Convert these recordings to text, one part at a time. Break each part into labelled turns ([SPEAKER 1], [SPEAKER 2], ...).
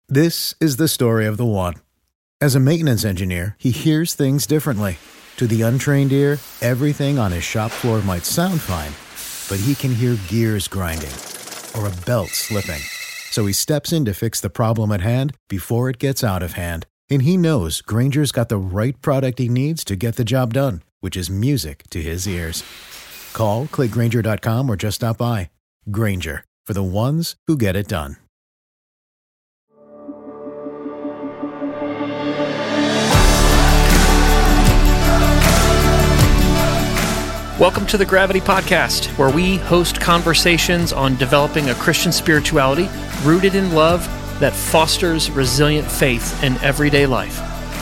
[SPEAKER 1] This is the story of the one. As a maintenance engineer, he hears things differently. To the untrained ear, everything on his shop floor might sound fine, but he can hear gears grinding or a belt slipping. So he steps in to fix the problem at hand before it gets out of hand. And he knows Grainger's got the right product he needs to get the job done, which is music to his ears. Call, click Grainger.com, or just stop by. Grainger, for the ones who get it done.
[SPEAKER 2] Welcome to the Gravity Podcast, where we host conversations on developing a Christian spirituality rooted in love that fosters resilient faith in everyday life.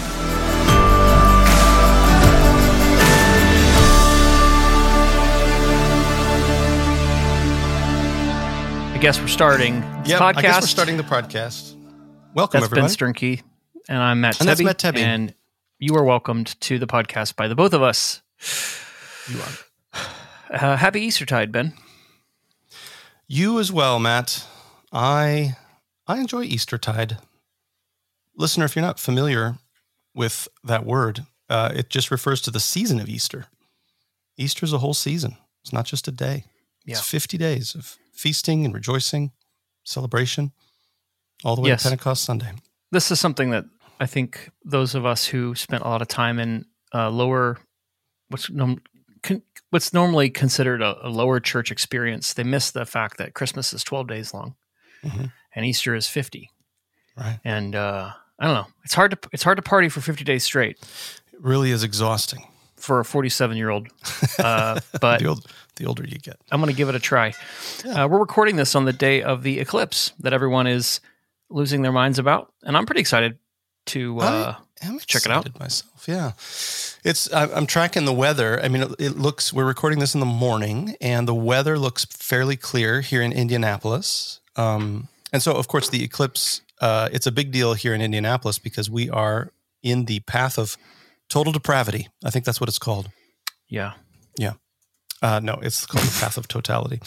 [SPEAKER 2] I guess we're starting this podcast.
[SPEAKER 3] I guess we're starting the podcast. Welcome, everybody.
[SPEAKER 2] That's Ben Sternke, and I'm Matt Tebbe.
[SPEAKER 3] And that's Matt Tebbe.
[SPEAKER 2] And you are welcomed to the podcast by the both of us.
[SPEAKER 3] You are.
[SPEAKER 2] Happy Eastertide, Ben.
[SPEAKER 3] You as well, Matt. I enjoy Eastertide. Listener, if you're not familiar with that word, it just refers to the season of Easter. Easter is a whole season. It's not just a day. It's 50 days of feasting and rejoicing, celebration, all the way to Pentecost Sunday.
[SPEAKER 2] This is something that I think those of us who spent a lot of time in what's normally considered a lower church experience, they miss the fact that Christmas is 12 days long, and Easter is 50.
[SPEAKER 3] Right.
[SPEAKER 2] And I don't know. It's hard to party for 50 days straight.
[SPEAKER 3] It really is exhausting
[SPEAKER 2] for a 47-year-old. But
[SPEAKER 3] the older you get,
[SPEAKER 2] I'm going to give it a try. Yeah. We're recording this on the day of the eclipse that everyone is losing their minds about, and I'm pretty excited to check it out
[SPEAKER 3] myself. Yeah. I'm tracking the weather. I mean, we're recording this in the morning, and the weather looks fairly clear here in Indianapolis. And so, of course, the eclipse, it's a big deal here in Indianapolis because we are in the path of total depravity. I think that's what it's called.
[SPEAKER 2] Yeah.
[SPEAKER 3] Yeah. No, it's called the path of totality.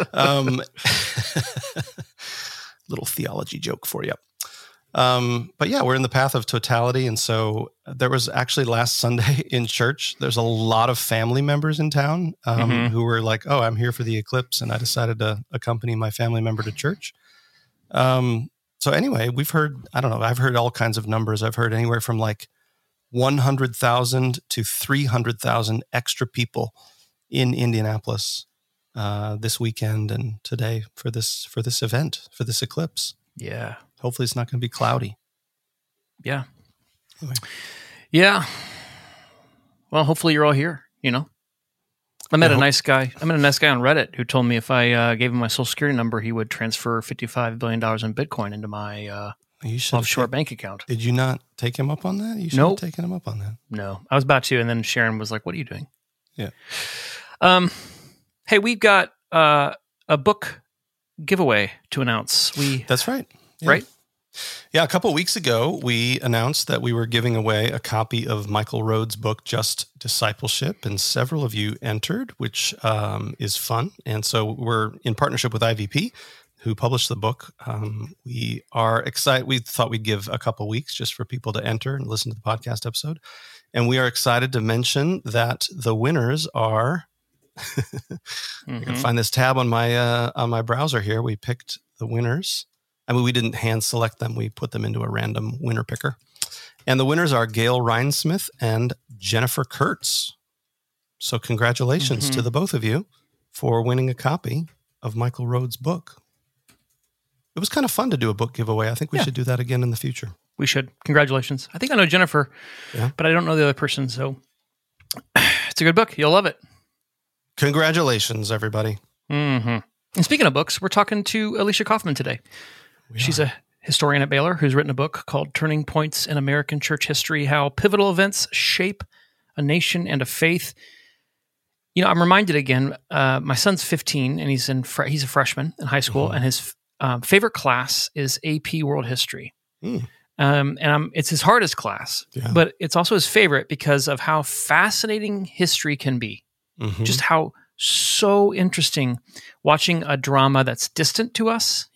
[SPEAKER 3] Little theology joke for you. But yeah, we're in the path of totality. And so there was actually last Sunday in church, there's a lot of family members in town who were like, oh, I'm here for the eclipse. And I decided to accompany my family member to church. So anyway, I've heard all kinds of numbers. I've heard anywhere from like 100,000 to 300,000 extra people in Indianapolis this weekend and today for this event, for this eclipse.
[SPEAKER 2] Yeah.
[SPEAKER 3] Hopefully it's not going to be cloudy.
[SPEAKER 2] Yeah.
[SPEAKER 3] Anyway.
[SPEAKER 2] Yeah. Well, hopefully you're all here, you know. I met a nice guy on Reddit who told me if I gave him my social security number, he would transfer $55 billion in Bitcoin into my offshore bank account.
[SPEAKER 3] Did you not take him up on that? You should have taken him up on that.
[SPEAKER 2] No. I was about to, and then Sharon was like, what are you doing?
[SPEAKER 3] Yeah.
[SPEAKER 2] Hey, we've got a book giveaway to announce.
[SPEAKER 3] That's right. Yeah.
[SPEAKER 2] Right?
[SPEAKER 3] Yeah, a couple of weeks ago, we announced that we were giving away a copy of Michael Rhodes' book, Just Discipleship, and several of you entered, which is fun. And so we're in partnership with IVP, who published the book. We are excited. We thought we'd give a couple weeks just for people to enter and listen to the podcast episode. And we are excited to mention that the winners are... You can find this tab on my browser here. We picked the winners. I mean, we didn't hand select them. We put them into a random winner picker. And the winners are Gail Rhinesmith and Jennifer Kurtz. So congratulations to the both of you for winning a copy of Michael Rhodes' book. It was kind of fun to do a book giveaway. I think we should do that again in the future.
[SPEAKER 2] We should. Congratulations. I think I know Jennifer, but I don't know the other person. So it's a good book. You'll love it.
[SPEAKER 3] Congratulations, everybody.
[SPEAKER 2] And speaking of books, we're talking to Alicia Kaufman today. She's a historian at Baylor who's written a book called Turning Points in American Church History, How Pivotal Events Shape a Nation and a Faith. You know, I'm reminded again, my son's 15 and he's a freshman in high school, and his favorite class is AP World History. It's his hardest class, but it's also his favorite because of how fascinating history can be. Just how so interesting watching a drama that's distant to us, you know,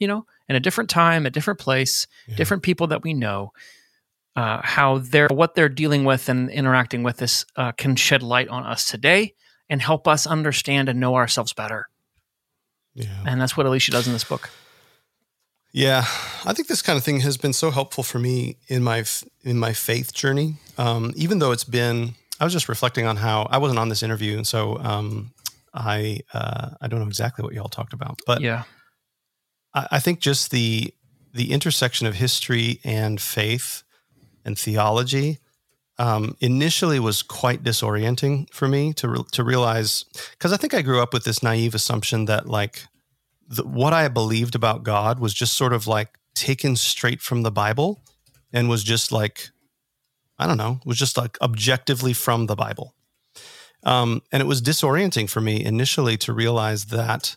[SPEAKER 2] in a different time, a different place, different people that we know, how what they're dealing with and interacting with this can shed light on us today and help us understand and know ourselves better. Yeah. And that's what Alicia does in this book.
[SPEAKER 3] Yeah, I think this kind of thing has been so helpful for me in my faith journey. Even though I was just reflecting on how I wasn't on this interview, and so I don't know exactly what y'all talked about, but
[SPEAKER 2] yeah,
[SPEAKER 3] I think just the intersection of history and faith and theology initially was quite disorienting for me to realize, because I think I grew up with this naive assumption that like what I believed about God was just sort of like taken straight from the Bible and was just like, I don't know, was just like objectively from the Bible. And it was disorienting for me initially to realize that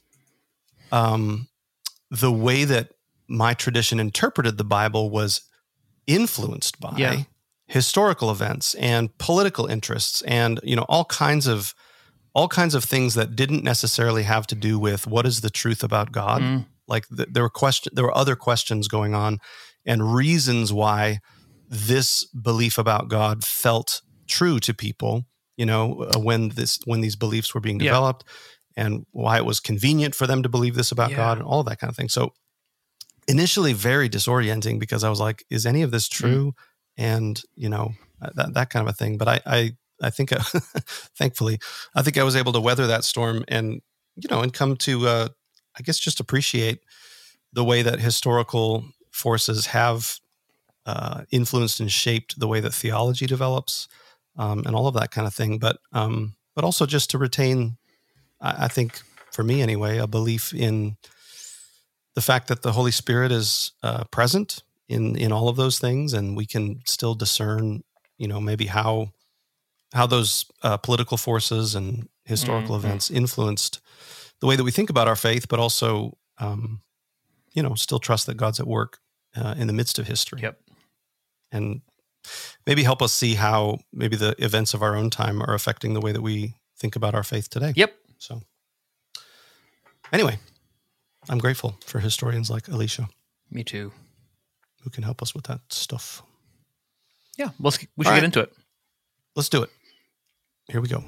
[SPEAKER 3] the way that my tradition interpreted the Bible was influenced by historical events and political interests and, all kinds of things that didn't necessarily have to do with what is the truth about God. Like there were other questions going on and reasons why this belief about God felt true to people, when these beliefs were being developed and why it was convenient for them to believe this about God and all of that kind of thing. So initially very disorienting because I was like, is any of this true? And, that kind of a thing. But I think, thankfully, I think I was able to weather that storm and, and come to, I guess, just appreciate the way that historical forces have influenced and shaped the way that theology develops and all of that kind of thing. But also just to retain, I think, for me anyway, a belief in the fact that the Holy Spirit is present in all of those things, and we can still discern, maybe how those political forces and historical events influenced the way that we think about our faith, but also, still trust that God's at work in the midst of history.
[SPEAKER 2] Yep.
[SPEAKER 3] And maybe help us see how maybe the events of our own time are affecting the way that we think about our faith today.
[SPEAKER 2] Yep.
[SPEAKER 3] So anyway, I'm grateful for historians like Alicia.
[SPEAKER 2] Me too.
[SPEAKER 3] Who can help us with that stuff.
[SPEAKER 2] Yeah, we should get into it.
[SPEAKER 3] Let's do it. Here we go.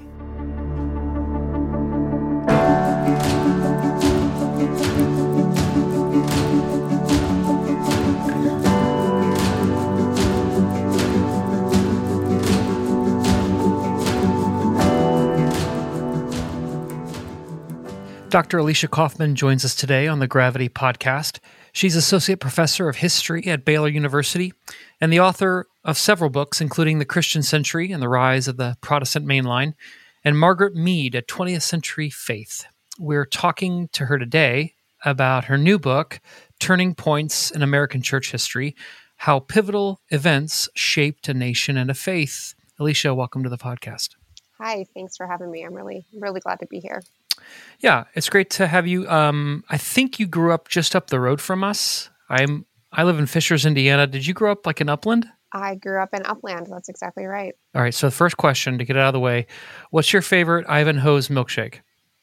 [SPEAKER 2] Dr. Alicia Kaufman joins us today on the Gravity Podcast. She's Associate Professor of History at Baylor University and the author of several books, including The Christian Century and the Rise of the Protestant Mainline, and Margaret Mead, A 20th Century Faith. We're talking to her today about her new book, Turning Points in American Church History, How Pivotal Events Shaped a Nation and a Faith. Alicia, welcome to the podcast.
[SPEAKER 4] Hi, thanks for having me. I'm really glad to be here.
[SPEAKER 2] Yeah, it's great to have you. I think you grew up just up the road from us. I live in Fishers, Indiana. Did you grow up like in Upland?
[SPEAKER 4] I grew up in Upland. That's exactly right.
[SPEAKER 2] All right. So the first question to get it out of the way, what's your favorite Ivanhoe's milkshake?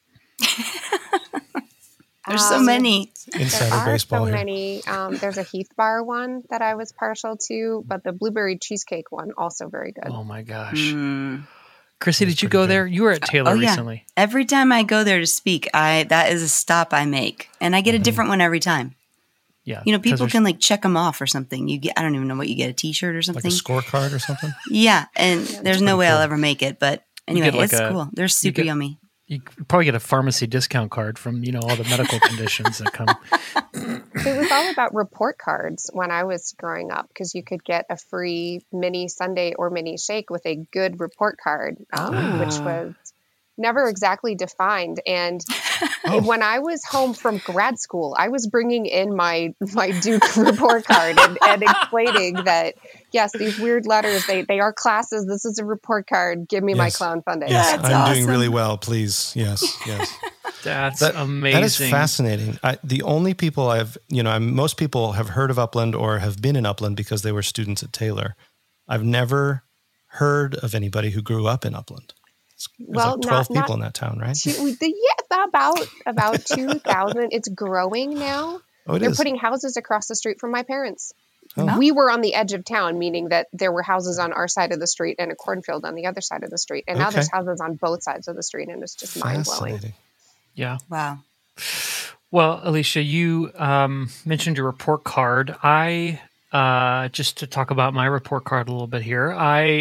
[SPEAKER 5] There's so many.
[SPEAKER 3] Insider baseball
[SPEAKER 4] so
[SPEAKER 3] here.
[SPEAKER 4] Many. There's a Heath Bar one that I was partial to, but the blueberry cheesecake one, also very good.
[SPEAKER 2] Oh my gosh. Chrissy, did you go there? You were at Taylor recently.
[SPEAKER 5] Every time I go there to speak, that is a stop I make. And I get a different one every time.
[SPEAKER 2] Yeah.
[SPEAKER 5] People can like check them off or something. I don't even know what you get, a t-shirt or something.
[SPEAKER 3] Like a scorecard or something?
[SPEAKER 5] Yeah. And there's no way I'll ever make it. But anyway, it's cool. They're super yummy.
[SPEAKER 2] You probably get a pharmacy discount card from, all the medical conditions that come.
[SPEAKER 4] It was all about report cards when I was growing up, because you could get a free mini sundae or mini shake with a good report card, which was never exactly defined. And when I was home from grad school, I was bringing in my Duke report card and explaining that, yes, these weird letters, they are classes. This is a report card. Give me my clown sundae.
[SPEAKER 3] Yes,
[SPEAKER 5] That's
[SPEAKER 3] I'm
[SPEAKER 5] awesome.
[SPEAKER 3] doing really well. Please. Yes.
[SPEAKER 2] That's amazing.
[SPEAKER 3] That is fascinating. The only people most people have heard of Upland or have been in Upland because they were students at Taylor. I've never heard of anybody who grew up in Upland. There's like 12 people in that town, right?
[SPEAKER 4] About 2,000. It's growing now.
[SPEAKER 3] Oh, it
[SPEAKER 4] They're
[SPEAKER 3] is.
[SPEAKER 4] putting houses across the street from my parents.
[SPEAKER 3] Oh.
[SPEAKER 4] We were on the edge of town, meaning that there were houses on our side of the street and a cornfield on the other side of the street. And now
[SPEAKER 3] Okay.
[SPEAKER 4] there's houses on both sides of the street, and it's just mind-blowing.
[SPEAKER 3] Fascinating.
[SPEAKER 2] Yeah.
[SPEAKER 5] Wow.
[SPEAKER 2] Well, Alicia, you mentioned your report card. I just to talk about my report card a little bit here.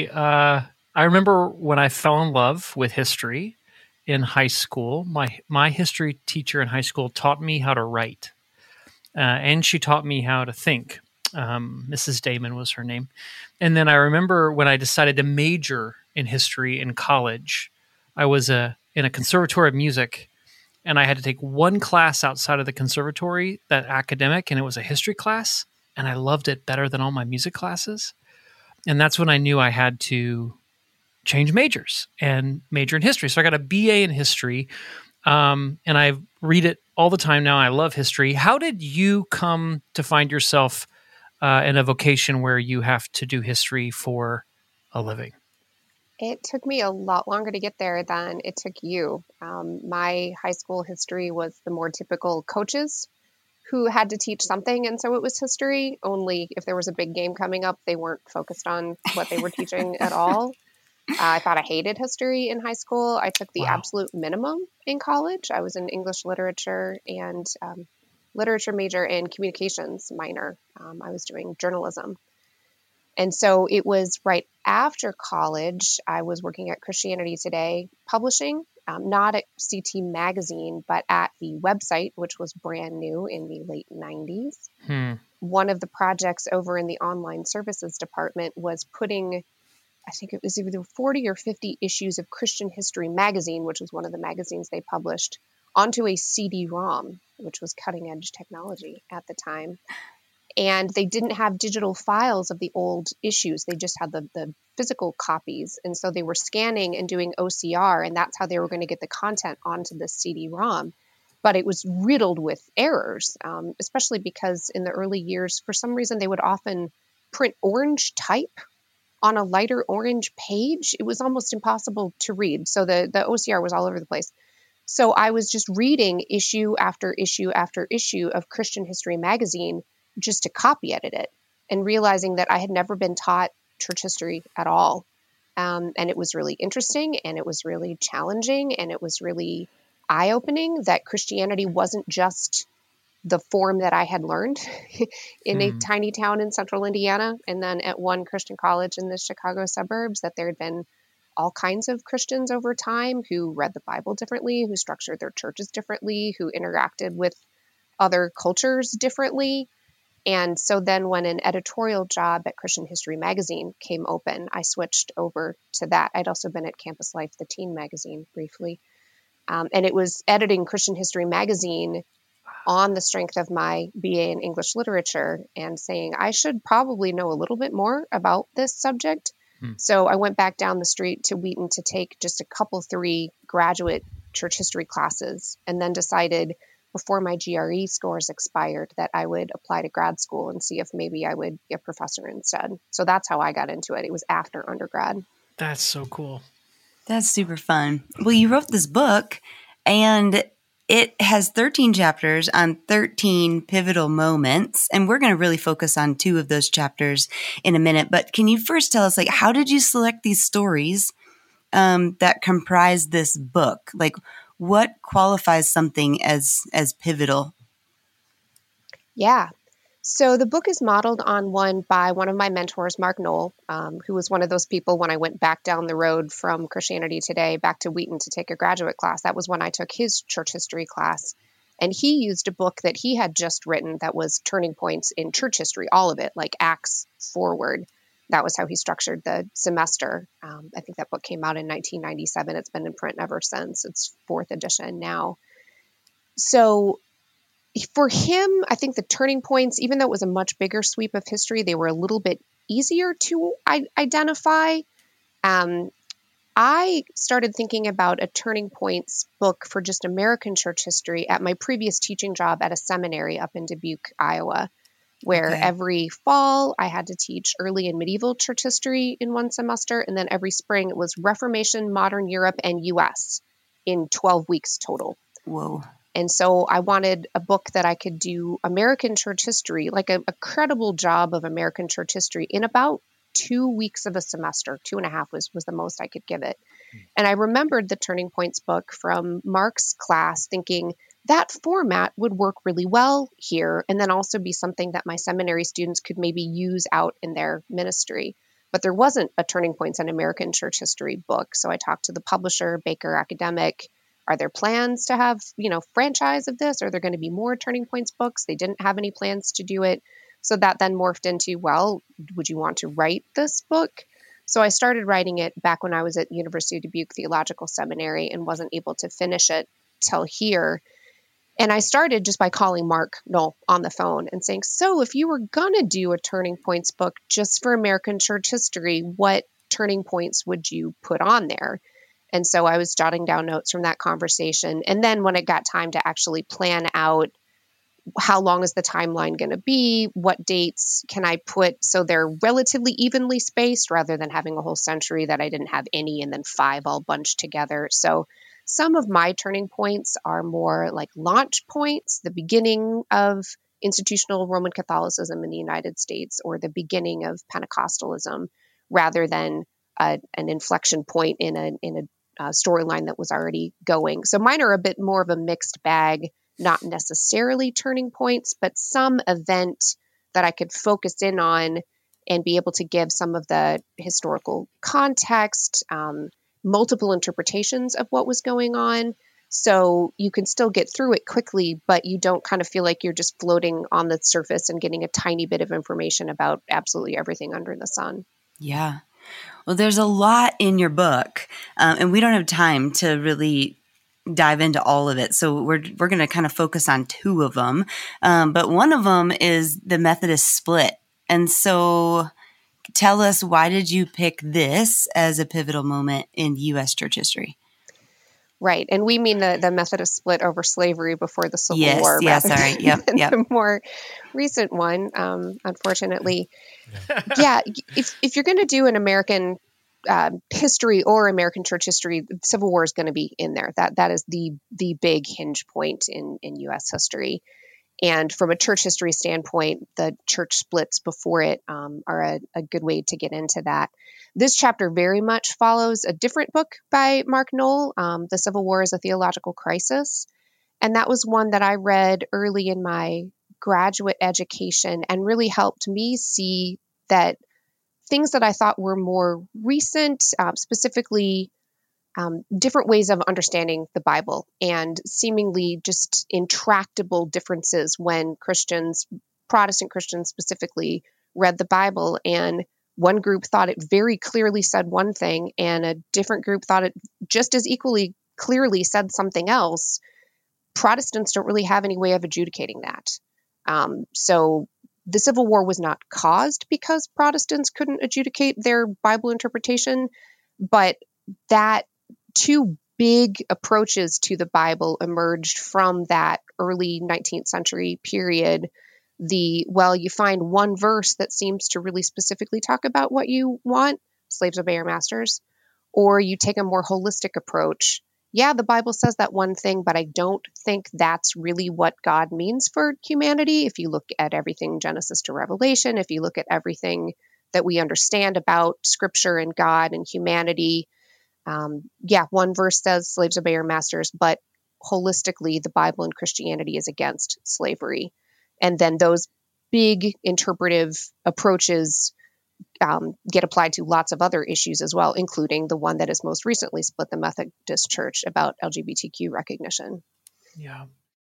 [SPEAKER 2] I remember when I fell in love with history in high school. My history teacher in high school taught me how to write, and she taught me how to think. Mrs. Damon was her name. And then I remember when I decided to major in history in college, I was in a conservatory of music, and I had to take one class outside of the conservatory, that academic, and it was a history class, and I loved it better than all my music classes. And that's when I knew I had to change majors and major in history. So I got a BA in history, and I read it all the time now. I love history. How did you come to find yourself in a vocation where you have to do history for a living?
[SPEAKER 4] It took me a lot longer to get there than it took you. My high school history was the more typical coaches who had to teach something, and so it was history. Only if there was a big game coming up, they weren't focused on what they were teaching at all. I thought I hated history in high school. I took the absolute minimum in college. I was an English literature and literature major and communications minor. I was doing journalism. And so it was right after college, I was working at Christianity Today publishing, not at CT Magazine, but at the website, which was brand new in the late 90s. One of the projects over in the online services department was putting, I think it was either 40 or 50 issues of Christian History Magazine, which was one of the magazines they published, onto a CD-ROM, which was cutting edge technology at the time. And they didn't have digital files of the old issues. They just had the physical copies. And so they were scanning and doing OCR, and that's how they were going to get the content onto the CD-ROM. But it was riddled with errors, especially because in the early years, for some reason, they would often print orange type on a lighter orange page. It was almost impossible to read. So the OCR was all over the place. So I was just reading issue after issue after issue of Christian History Magazine just to copy edit it, and realizing that I had never been taught church history at all. And it was really interesting, and it was really challenging, and it was really eye-opening that Christianity wasn't just the form that I had learned in a tiny town in central Indiana and then at one Christian college in the Chicago suburbs, that there had been all kinds of Christians over time who read the Bible differently, who structured their churches differently, who interacted with other cultures differently. And so then when an editorial job at Christian History Magazine came open, I switched over to that. I'd also been at Campus Life, the teen magazine, briefly. And it was editing Christian History Magazine on the strength of my BA in English literature and saying, I should probably know a little bit more about this subject. So I went back down the street to Wheaton to take just a couple, 3 graduate church history classes, and then decided before my GRE scores expired that I would apply to grad school and see if maybe I would be a professor instead. So that's how I got into it. It was after undergrad.
[SPEAKER 2] That's so cool.
[SPEAKER 5] That's super fun. Well, you wrote this book, and it has 13 chapters on 13 pivotal moments, and we're going to really focus on 2 of those chapters in a minute. But can you first tell us, like, how did you select these stories that comprise this book? Like, what qualifies something as pivotal?
[SPEAKER 4] Yeah. So the book is modeled on one by one of my mentors, Mark Knoll, who was one of those people when I went back down the road from Christianity Today back to Wheaton to take a graduate class. That was when I took his church history class. And he used a book that he had just written that was turning points in church history, all of it, like Acts forward. That was how he structured the semester. I think that book came out in 1997. It's been in print ever since. It's 4th edition now. So for him, I think the turning points, even though it was a much bigger sweep of history, they were a little bit easier to identify. I started thinking about a turning points book for just American church history at my previous teaching job at a seminary up in Dubuque, Iowa, where every fall I had to teach early and medieval church history in one semester. And then every spring it was Reformation, modern Europe, and U.S. in 12 weeks total.
[SPEAKER 5] Whoa.
[SPEAKER 4] And so I wanted a book that I could do American church history, like a credible job of American church history in about 2 weeks of a semester. 2.5 was the most I could give it. And I remembered the Turning Points book from Mark's class, thinking that format would work really well here, and then also be something that my seminary students could maybe use out in their ministry. But there wasn't a Turning Points in American church history book. So I talked to the publisher, Baker Academic. Are there plans to have, franchise of this? Are there going to be more Turning Points books? They didn't have any plans to do it. So that then morphed into, well, would you want to write this book? So I started writing it back when I was at University of Dubuque Theological Seminary and wasn't able to finish it till here. And I started just by calling Mark Knoll on the phone and saying, so if you were going to do a Turning Points book just for American church history, what turning points would you put on there? And so I was jotting down notes from that conversation. And then when it got time to actually plan out how long is the timeline going to be, what dates can I put so they're relatively evenly spaced rather than having a whole century that I didn't have any and then 5 all bunched together. So some of my turning points are more like launch points, the beginning of institutional Roman Catholicism in the United States or the beginning of Pentecostalism, rather than an inflection point in a storyline that was already going. So mine are a bit more of a mixed bag, not necessarily turning points, but some event that I could focus in on and be able to give some of the historical context, multiple interpretations of what was going on. So you can still get through it quickly, but you don't kind of feel like you're just floating on the surface and getting a tiny bit of information about absolutely everything under the sun.
[SPEAKER 5] Yeah. Well, there's a lot in your book, and we don't have time to really dive into all of it. So we're going to kind of focus on 2 of them. But one of them is the Methodist split. And so tell us, why did you pick this as a pivotal moment in U.S. church history?
[SPEAKER 4] Right. And we mean the Methodist split over slavery before the Civil War.
[SPEAKER 5] Yes, sorry. Yep.
[SPEAKER 4] The more recent one, unfortunately. Yeah. If you're going to do an American history or American church history, the Civil War is going to be in there. That is the big hinge point in U.S. history. And from a church history standpoint, the church splits before it are a good way to get into that. This chapter very much follows a different book by Mark Knoll, The Civil War is a Theological Crisis. And that was one that I read early in my graduate education and really helped me see that things that I thought were more recent, specifically different ways of understanding the Bible and seemingly just intractable differences when Christians, Protestant Christians specifically, read the Bible. And one group thought it very clearly said one thing, and a different group thought it just as equally clearly said something else. Protestants don't really have any way of adjudicating that. So the Civil War was not caused because Protestants couldn't adjudicate their Bible interpretation, but that 2 big approaches to the Bible emerged from that early 19th century period. You find one verse that seems to really specifically talk about what you want, slaves obey your masters, or you take a more holistic approach. Yeah, the Bible says that one thing, but I don't think that's really what God means for humanity. If you look at everything Genesis to Revelation, if you look at everything that we understand about Scripture and God and humanity, one verse says slaves obey your masters, but holistically, the Bible and Christianity is against slavery. And then those big interpretive approaches get applied to lots of other issues as well, including the one that has most recently split the Methodist Church about LGBTQ recognition.
[SPEAKER 2] Yeah.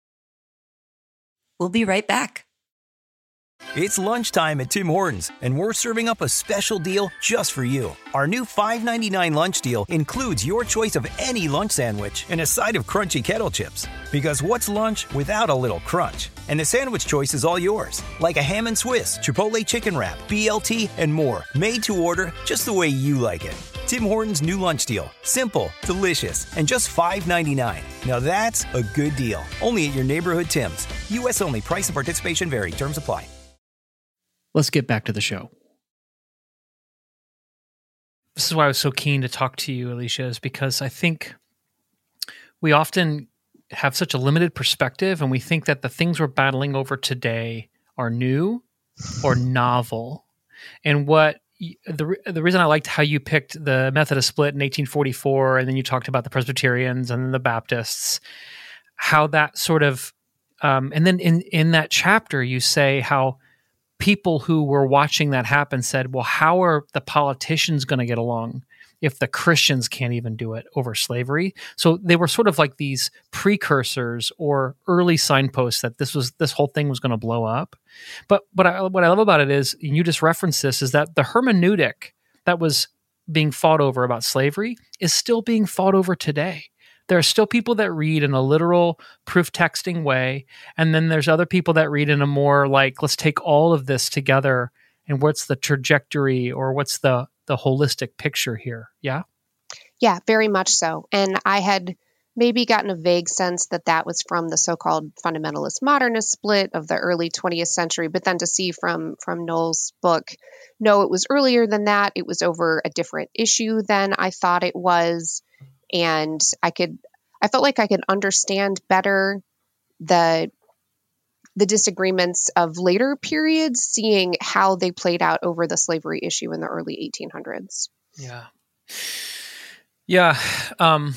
[SPEAKER 5] We'll be right back.
[SPEAKER 6] It's lunchtime at Tim Hortons, and we're serving up a special deal just for you. Our new $5.99 lunch deal includes your choice of any lunch sandwich and a side of crunchy kettle chips. Because what's lunch without a little crunch? And the sandwich choice is all yours, like a ham and Swiss, Chipotle chicken wrap, BLT, and more, made to order just the way you like it. Tim Hortons' new lunch deal. Simple, delicious, and just $5.99. Now that's a good deal. Only at your neighborhood Tim's. U.S. only. Price and participation vary. Terms apply.
[SPEAKER 2] Let's get back to the show. This is why I was so keen to talk to you, Alicia, is because I think we often have such a limited perspective, and we think that the things we're battling over today are new or novel. And what the reason I liked how you picked the Methodist split in 1844, and then you talked about the Presbyterians and then the Baptists, how that sort of, and then in that chapter you say how people who were watching that happen said, well, how are the politicians going to get along if the Christians can't even do it over slavery? So they were sort of like these precursors or early signposts that this whole thing was going to blow up. But what I love about it is, and you just referenced this, is that the hermeneutic that was being fought over about slavery is still being fought over today. There are still people that read in a literal proof texting way, and then there's other people that read in a more like, let's take all of this together and what's the trajectory or what's the holistic picture here. Yeah?
[SPEAKER 4] Yeah, very much so. And I had maybe gotten a vague sense that that was from the so-called fundamentalist modernist split of the early 20th century, but then to see from Noel's book, no, it was earlier than that. It was over a different issue than I thought it was. And I felt like I could understand better the disagreements of later periods, seeing how they played out over the slavery issue in the early 1800s.
[SPEAKER 2] Yeah. Yeah. Well,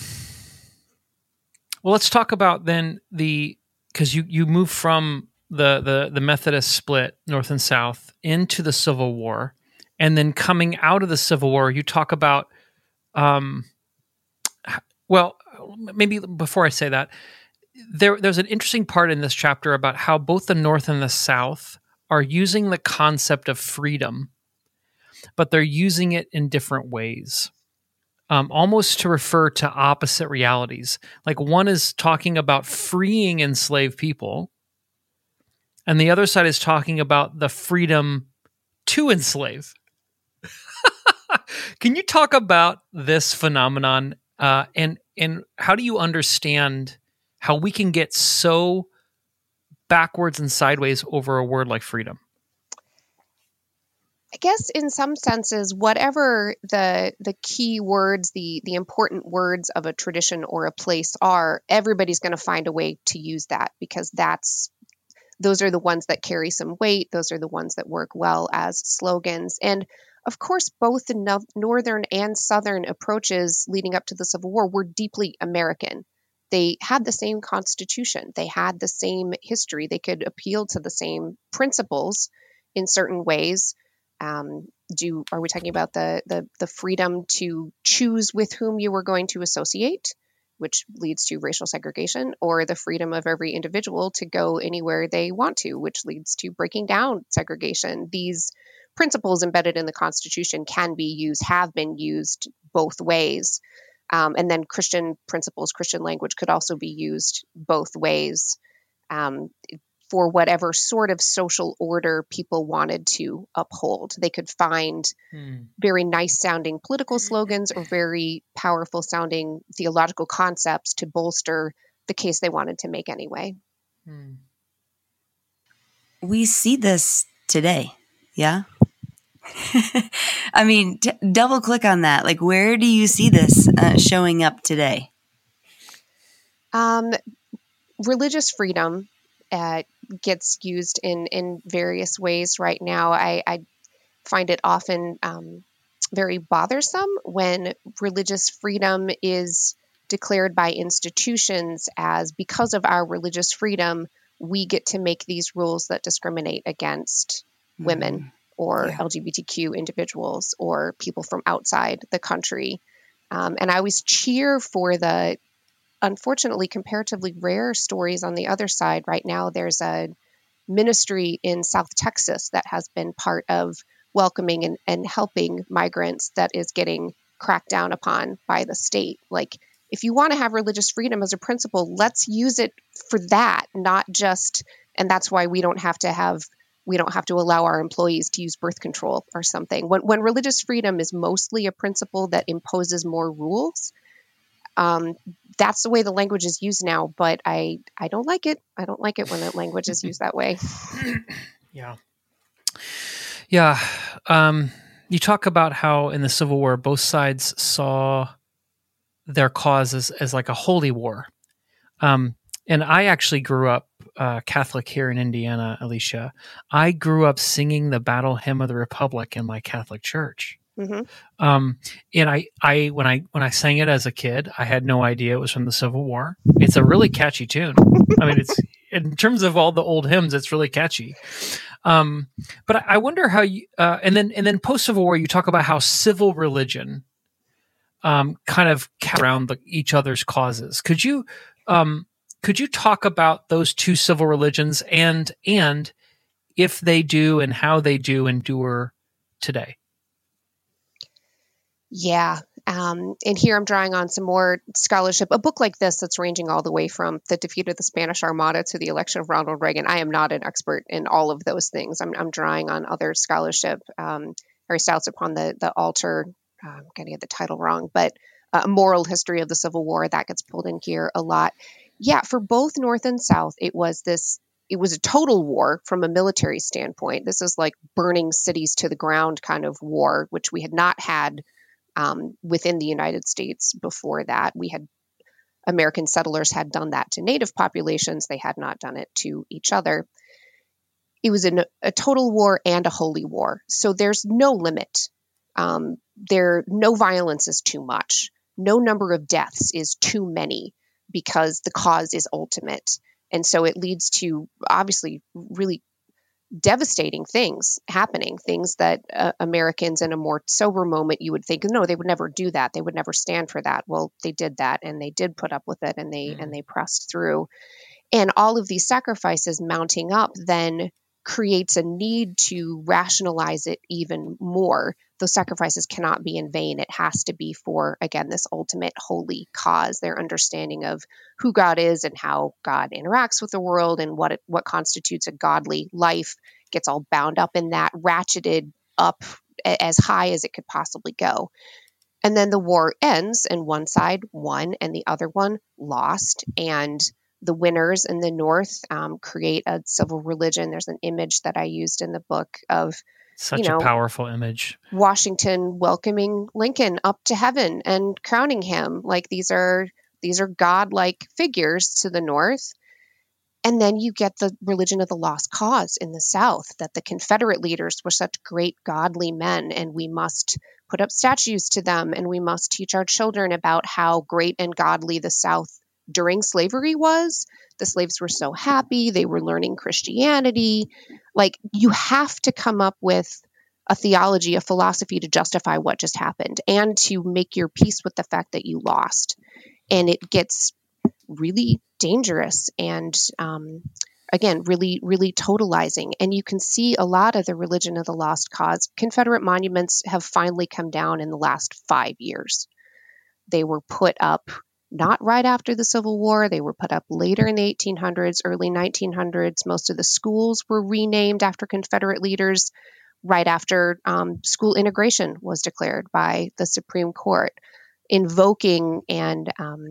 [SPEAKER 2] let's talk about then because you move from the Methodist split, North and South, into the Civil War. And then coming out of the Civil War, you talk about, well, maybe before I say that, there's an interesting part in this chapter about how both the North and the South are using the concept of freedom, but they're using it in different ways, almost to refer to opposite realities. Like one is talking about freeing enslaved people, and the other side is talking about the freedom to enslave. Can you talk about this phenomenon? And how do you understand how we can get so backwards and sideways over a word like freedom?
[SPEAKER 4] I guess in some senses, whatever the key words, the important words of a tradition or a place are, everybody's going to find a way to use that, because those are the ones that carry some weight. Those are the ones that work well as slogans. And of course, both the Northern and Southern approaches leading up to the Civil War were deeply American. They had the same Constitution. They had the same history. They could appeal to the same principles in certain ways. Are we talking about the freedom to choose with whom you were going to associate, which leads to racial segregation, or the freedom of every individual to go anywhere they want to, which leads to breaking down segregation? These principles embedded in the Constitution have been used both ways. And then Christian principles, Christian language could also be used both ways for whatever sort of social order people wanted to uphold. They could find very nice sounding political slogans or very powerful sounding theological concepts to bolster the case they wanted to make anyway.
[SPEAKER 5] We see this today. Yeah. I mean, double click on that. Like, where do you see this showing up today?
[SPEAKER 4] Religious freedom gets used in various ways right now. I find it often very bothersome when religious freedom is declared by institutions as, because of our religious freedom, we get to make these rules that discriminate against women or LGBTQ individuals or people from outside the country. And I always cheer for the, unfortunately, comparatively rare stories on the other side. Right now, there's a ministry in South Texas that has been part of welcoming and helping migrants that is getting cracked down upon by the state. Like, if you want to have religious freedom as a principle, let's use it for that, not just, and that's why we don't have to allow our employees to use birth control or something. When religious freedom is mostly a principle that imposes more rules, that's the way the language is used now, but I don't like it. I don't like it when that language is used that way.
[SPEAKER 2] Yeah. Yeah. You talk about how in the Civil War, both sides saw their cause as like a holy war. And I actually grew up Catholic here in Indiana, Alicia. I grew up singing the Battle Hymn of the Republic in my Catholic church.
[SPEAKER 4] Mm-hmm.
[SPEAKER 2] And I when I sang it as a kid, I had no idea it was from the Civil War. It's a really catchy tune. I mean, it's in terms of all the old hymns, it's really catchy. But I wonder how you and then post Civil War, you talk about how civil religion kind of around each other's causes. Could you talk about those two civil religions and if they do and how they do endure today?
[SPEAKER 4] Yeah. And here I'm drawing on some more scholarship. A book like this that's ranging all the way from the defeat of the Spanish Armada to the election of Ronald Reagan. I am not an expert in all of those things. I'm drawing on other scholarship. Harry Stouts upon the altar. I'm going to get the title wrong, but a moral history of the Civil War that gets pulled in here a lot. Yeah, for both North and South, it was a total war from a military standpoint. This is like burning cities to the ground kind of war, which we had not had within the United States before that. American settlers had done that to native populations. They had not done it to each other. It was a total war and a holy war. So there's no limit. No violence is too much. No number of deaths is too many because the cause is ultimate. And so it leads to obviously really devastating things happening, things that Americans in a more sober moment, you would think, no, they would never do that. They would never stand for that. Well, they did that and they did put up with it and they pressed through. And all of these sacrifices mounting up then creates a need to rationalize it even more. Those sacrifices cannot be in vain. It has to be for, again, this ultimate holy cause, their understanding of who God is and how God interacts with the world and what constitutes a godly life gets all bound up in that, ratcheted up as high as it could possibly go. And then the war ends and one side won and the other one lost. And the winners in the North create a civil religion. There's an image that I used in the book of
[SPEAKER 2] such a powerful image.
[SPEAKER 4] Washington welcoming Lincoln up to heaven and crowning him. Like these are godlike figures to the North. And then you get the religion of the lost cause in the South, that the Confederate leaders were such great godly men, and we must put up statues to them, and we must teach our children about how great and godly the South during slavery was. The slaves were so happy. They were learning Christianity. Like, you have to come up with a theology, a philosophy to justify what just happened and to make your peace with the fact that you lost. And it gets really dangerous and, again, really, really totalizing. And you can see a lot of the religion of the lost cause. Confederate monuments have finally come down in the last 5 years. They were put up not right after the Civil War. They were put up later in the 1800s, early 1900s. Most of the schools were renamed after Confederate leaders right after school integration was declared by the Supreme Court, invoking and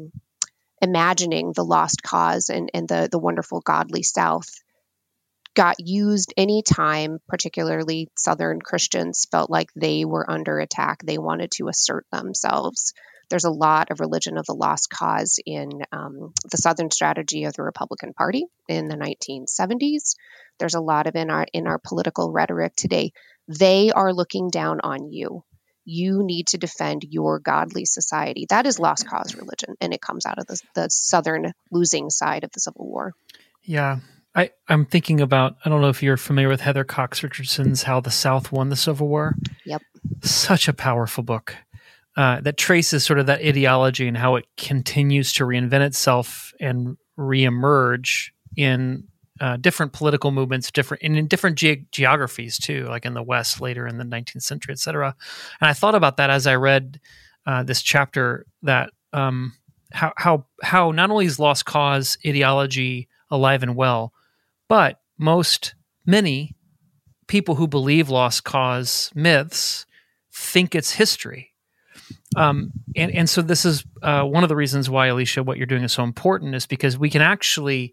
[SPEAKER 4] imagining the lost cause and the wonderful godly South got used anytime, particularly Southern Christians felt like they were under attack. They wanted to assert themselves. There's a lot of religion of the lost cause in the Southern strategy of the Republican Party in the 1970s. There's a lot of in our political rhetoric today. They are looking down on you. You need to defend your godly society. That is lost cause religion, and it comes out of the Southern losing side of the Civil War.
[SPEAKER 2] Yeah. I'm thinking about, I don't know if you're familiar with Heather Cox Richardson's How the South Won the Civil War.
[SPEAKER 4] Yep.
[SPEAKER 2] Such a powerful book. That traces sort of that ideology and how it continues to reinvent itself and reemerge in different political movements, in different geographies too, like in the West later in the 19th century, et cetera. And I thought about that as I read this chapter, that how not only is lost cause ideology alive and well, but many people who believe lost cause myths think it's history. And so this is one of the reasons why, Alicia, what you're doing is so important, is because we can actually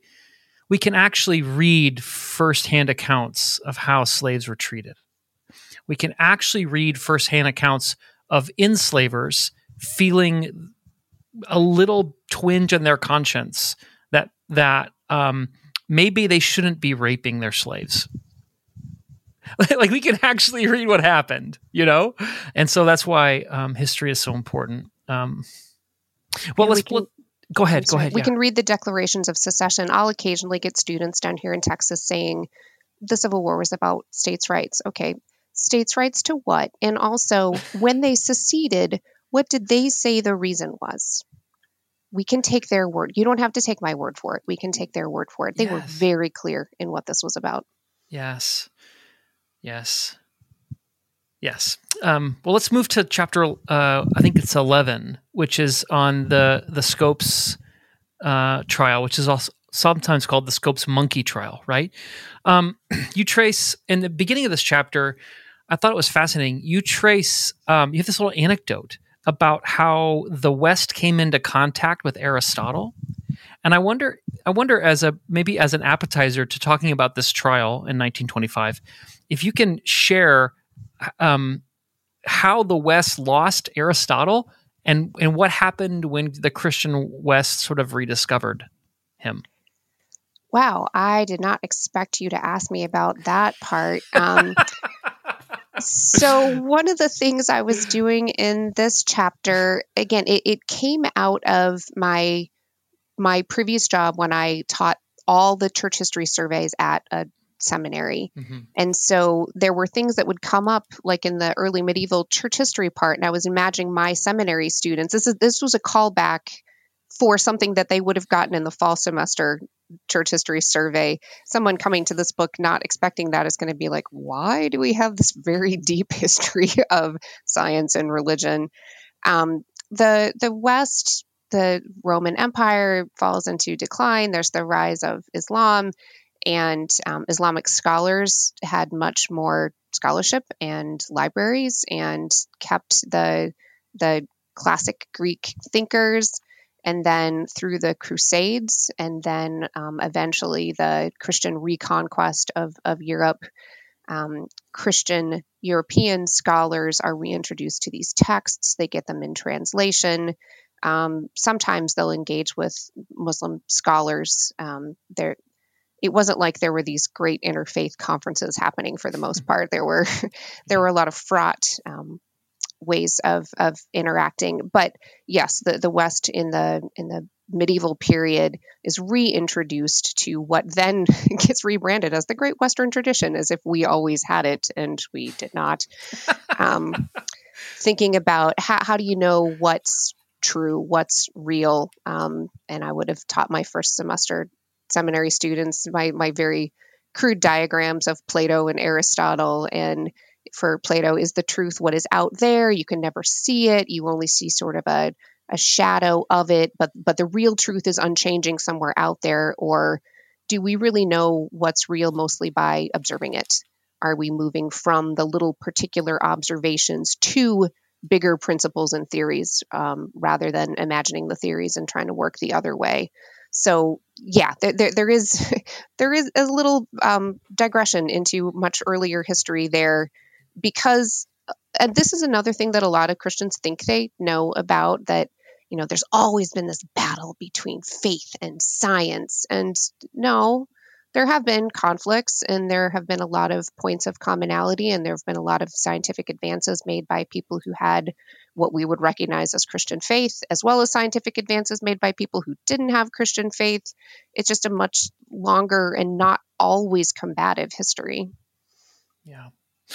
[SPEAKER 2] read firsthand accounts of how slaves were treated. We can actually read firsthand accounts of enslavers feeling a little twinge in their conscience that that maybe they shouldn't be raping their slaves. Like we can actually read what happened, and so that's why history is so important. Go ahead.
[SPEAKER 4] We can read the declarations of secession. I'll occasionally get students down here in Texas saying the Civil War was about states' rights. Okay, states' rights to what? And also, when they seceded, what did they say the reason was? We can take their word. You don't have to take my word for it. We can take their word for it. They were very clear in what this was about.
[SPEAKER 2] Yes. Well, let's move to chapter, I think it's 11, which is on the Scopes trial, which is also sometimes called the Scopes monkey trial, right? You trace, in the beginning of this chapter, I thought it was fascinating. You trace, you have this little anecdote about how the West came into contact with Aristotle. And I wonder maybe as an appetizer to talking about this trial in 1925, if you can share how the West lost Aristotle and what happened when the Christian West sort of rediscovered him.
[SPEAKER 4] Wow, I did not expect you to ask me about that part. So one of the things I was doing in this chapter, again, it came out of my previous job when I taught all the church history surveys at a seminary. Mm-hmm. And so there were things that would come up like in the early medieval church history part. And I was imagining my seminary students, this was a callback for something that they would have gotten in the fall semester church history survey. Someone coming to this book not expecting that is going to be like, why do we have this very deep history of science and religion? The West, the Roman Empire falls into decline. There's the rise of Islam, and Islamic scholars had much more scholarship and libraries and kept the classic Greek thinkers. And then through the Crusades, and then eventually the Christian reconquest of Europe, Christian European scholars are reintroduced to these texts. They get them in translation. Sometimes they'll engage with Muslim scholars. It wasn't like there were these great interfaith conferences happening for the most part. There were a lot of fraught ways of interacting. But yes, the West in the medieval period is reintroduced to what then gets rebranded as the Great Western Tradition, as if we always had it and we did not. Thinking about how do you know what's true, what's real? And I would have taught my first semester seminary students my very crude diagrams of Plato and Aristotle. And for Plato, is the truth what is out there? You can never see it. You only see sort of a shadow of it, but the real truth is unchanging somewhere out there. Or do we really know what's real mostly by observing it? Are we moving from the little particular observations to bigger principles and theories rather than imagining the theories and trying to work the other way? So yeah, there is a little digression into much earlier history there, because, and this is another thing that a lot of Christians think they know about, that, there's always been this battle between faith and science. And no, there have been conflicts and there have been a lot of points of commonality, and there have been a lot of scientific advances made by people who had what we would recognize as Christian faith, as well as scientific advances made by people who didn't have Christian faith. It's just a much longer and not always combative history.
[SPEAKER 2] Yeah.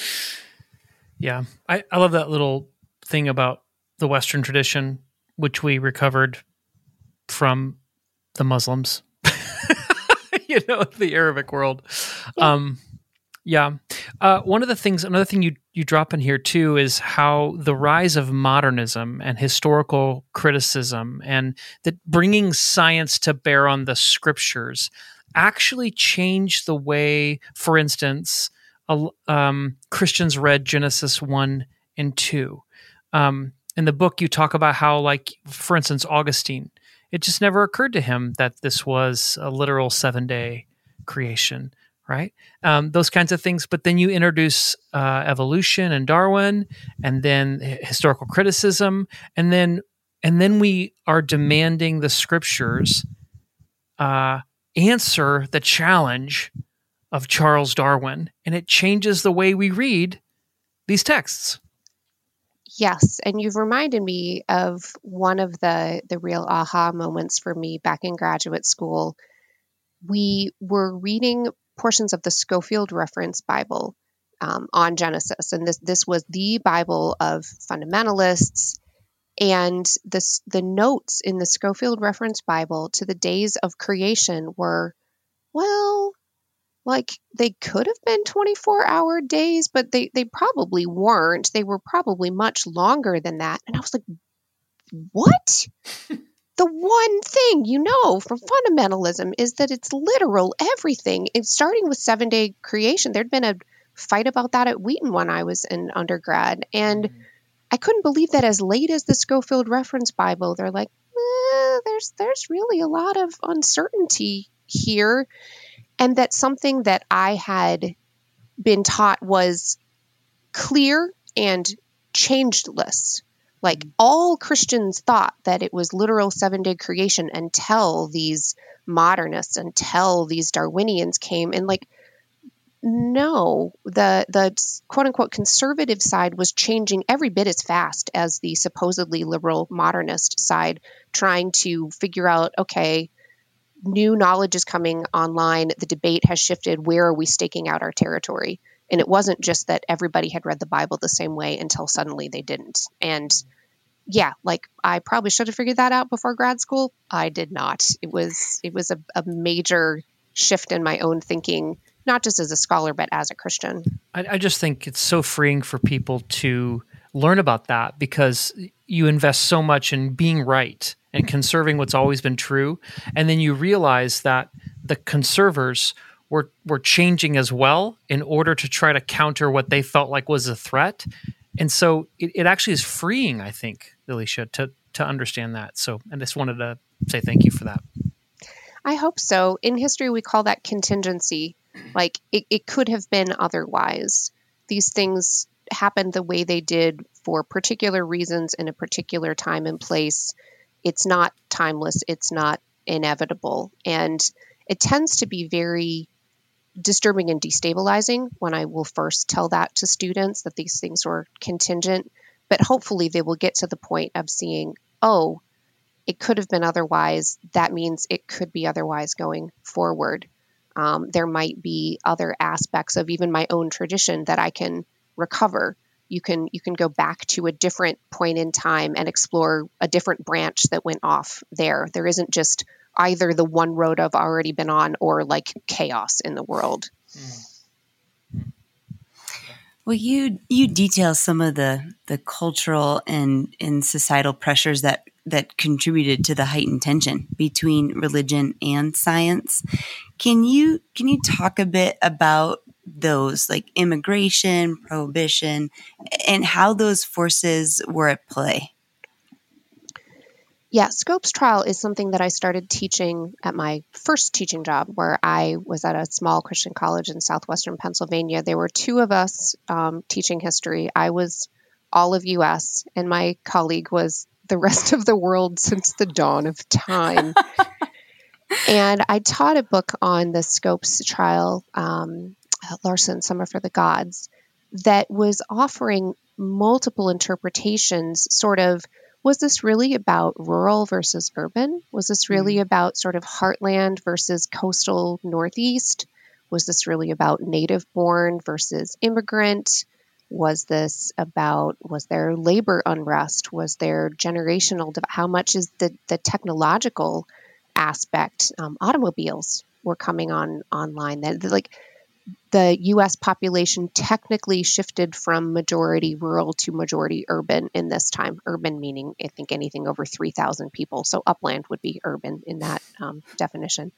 [SPEAKER 2] Yeah. I love that little thing about the Western tradition, which we recovered from the Muslims, the Arabic world. Yeah. Another thing you drop in here too is how the rise of modernism and historical criticism and that bringing science to bear on the scriptures actually changed the way, for instance, Christians read Genesis 1 and 2. In the book, you talk about how, like, for instance, Augustine, it just never occurred to him that this was a literal 7-day creation, right? Those kinds of things. But then you introduce evolution and Darwin, and then historical criticism, and then we are demanding the scriptures answer the challenge of Charles Darwin, and it changes the way we read these texts.
[SPEAKER 4] Yes, and you've reminded me of one of the real aha moments for me back in graduate school. We were reading portions of the Scofield Reference Bible on Genesis, and this was the Bible of fundamentalists. And the notes in the Scofield Reference Bible to the days of creation were, well, like they could have been 24-hour days, but they probably weren't. They were probably much longer than that. And I was like, what? The one thing you know from fundamentalism is that it's literal everything. It's starting with 7-day creation. There'd been a fight about that at Wheaton when I was in undergrad. And I couldn't believe that as late as the Scofield Reference Bible, they're like, there's really a lot of uncertainty here. And that something that I had been taught was clear and changeless. Like all Christians thought that it was literal 7-day creation until these modernists, until these Darwinians came. And like, no, the quote unquote conservative side was changing every bit as fast as the supposedly liberal modernist side, trying to figure out, okay, new knowledge is coming online. The debate has shifted. Where are we staking out our territory? And it wasn't just that everybody had read the Bible the same way until suddenly they didn't. And yeah, like I probably should have figured that out before grad school. I did not. It was a major shift in my own thinking, not just as a scholar, but as a Christian.
[SPEAKER 2] I just think it's so freeing for people to learn about that, because you invest so much in being right and conserving what's always been true. And then you realize that the conservers were changing as well in order to try to counter what they felt like was a threat. And so it actually is freeing, I think, Alicia, to understand that. So I just wanted to say thank you for that.
[SPEAKER 4] I hope so. In history, we call that contingency. Like it could have been otherwise. These things happened the way they did for particular reasons in a particular time and place. It's not timeless. It's not inevitable. And it tends to be very disturbing and destabilizing when I will first tell that to students, that these things were contingent. But hopefully they will get to the point of seeing, oh, it could have been otherwise. That means it could be otherwise going forward. There might be other aspects of even my own tradition that I can recover. You can go back to a different point in time and explore a different branch that went off there. There isn't just either the one road I've already been on or like chaos in the world.
[SPEAKER 5] Well, you detail some of the cultural and societal pressures that contributed to the heightened tension between religion and science. Can you talk a bit about those, like immigration, prohibition, and how those forces were at play?
[SPEAKER 4] Yeah, Scopes trial is something that I started teaching at my first teaching job, where I was at a small Christian college in southwestern Pennsylvania. There were two of us teaching history. I was all of U.S., and my colleague was the rest of the world since the dawn of time. And I taught a book on the Scopes trial, Larson, Summer for the Gods, that was offering multiple interpretations, sort of, was this really about rural versus urban? Was this really about sort of heartland versus coastal Northeast? Was this really about native-born versus immigrant? Was there labor unrest? Was there generational? How much is the technological aspect? Automobiles were coming online. The U.S. population technically shifted from majority rural to majority urban in this time. Urban meaning, I think, anything over 3,000 people. So upland would be urban in that definition.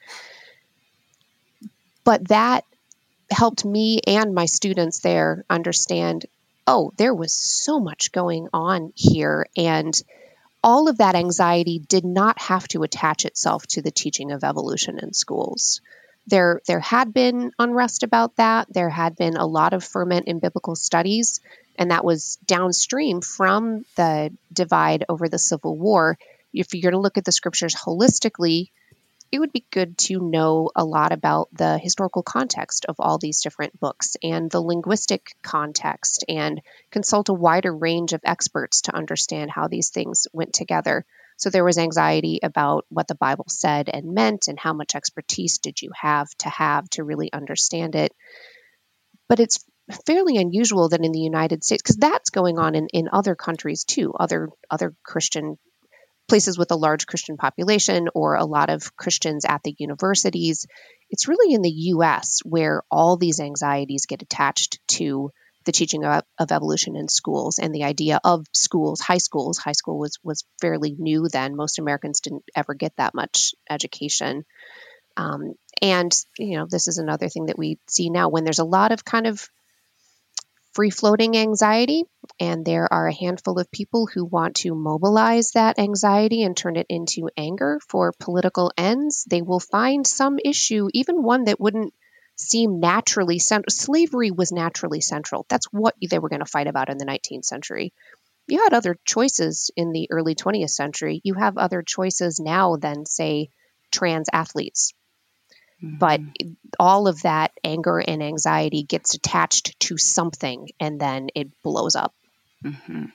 [SPEAKER 4] But that helped me and my students there understand, oh, there was so much going on here. And all of that anxiety did not have to attach itself to the teaching of evolution in schools. There had been unrest about that. There had been a lot of ferment in biblical studies, and that was downstream from the divide over the Civil War. If you're going to look at the scriptures holistically, it would be good to know a lot about the historical context of all these different books and the linguistic context, and consult a wider range of experts to understand how these things went together. So there was anxiety about what the Bible said and meant, and how much expertise did you have to really understand it. But it's fairly unusual that in the United States, because that's going on in other countries too, other Christian places with a large Christian population or a lot of Christians at the universities. It's really in the U.S. where all these anxieties get attached to the teaching of evolution in schools and the idea of schools, high schools. High school was fairly new then. Most Americans didn't ever get that much education. And, this is another thing that we see now when there's a lot of kind of free-floating anxiety, and there are a handful of people who want to mobilize that anxiety and turn it into anger for political ends. They will find some issue, even one that wouldn't seem naturally central. Slavery was naturally central. That's what they were going to fight about in the 19th century. You had other choices in the early 20th century. You have other choices now than, say, trans athletes. But all of that anger and anxiety gets attached to something, and then it blows up.
[SPEAKER 5] Mm-hmm.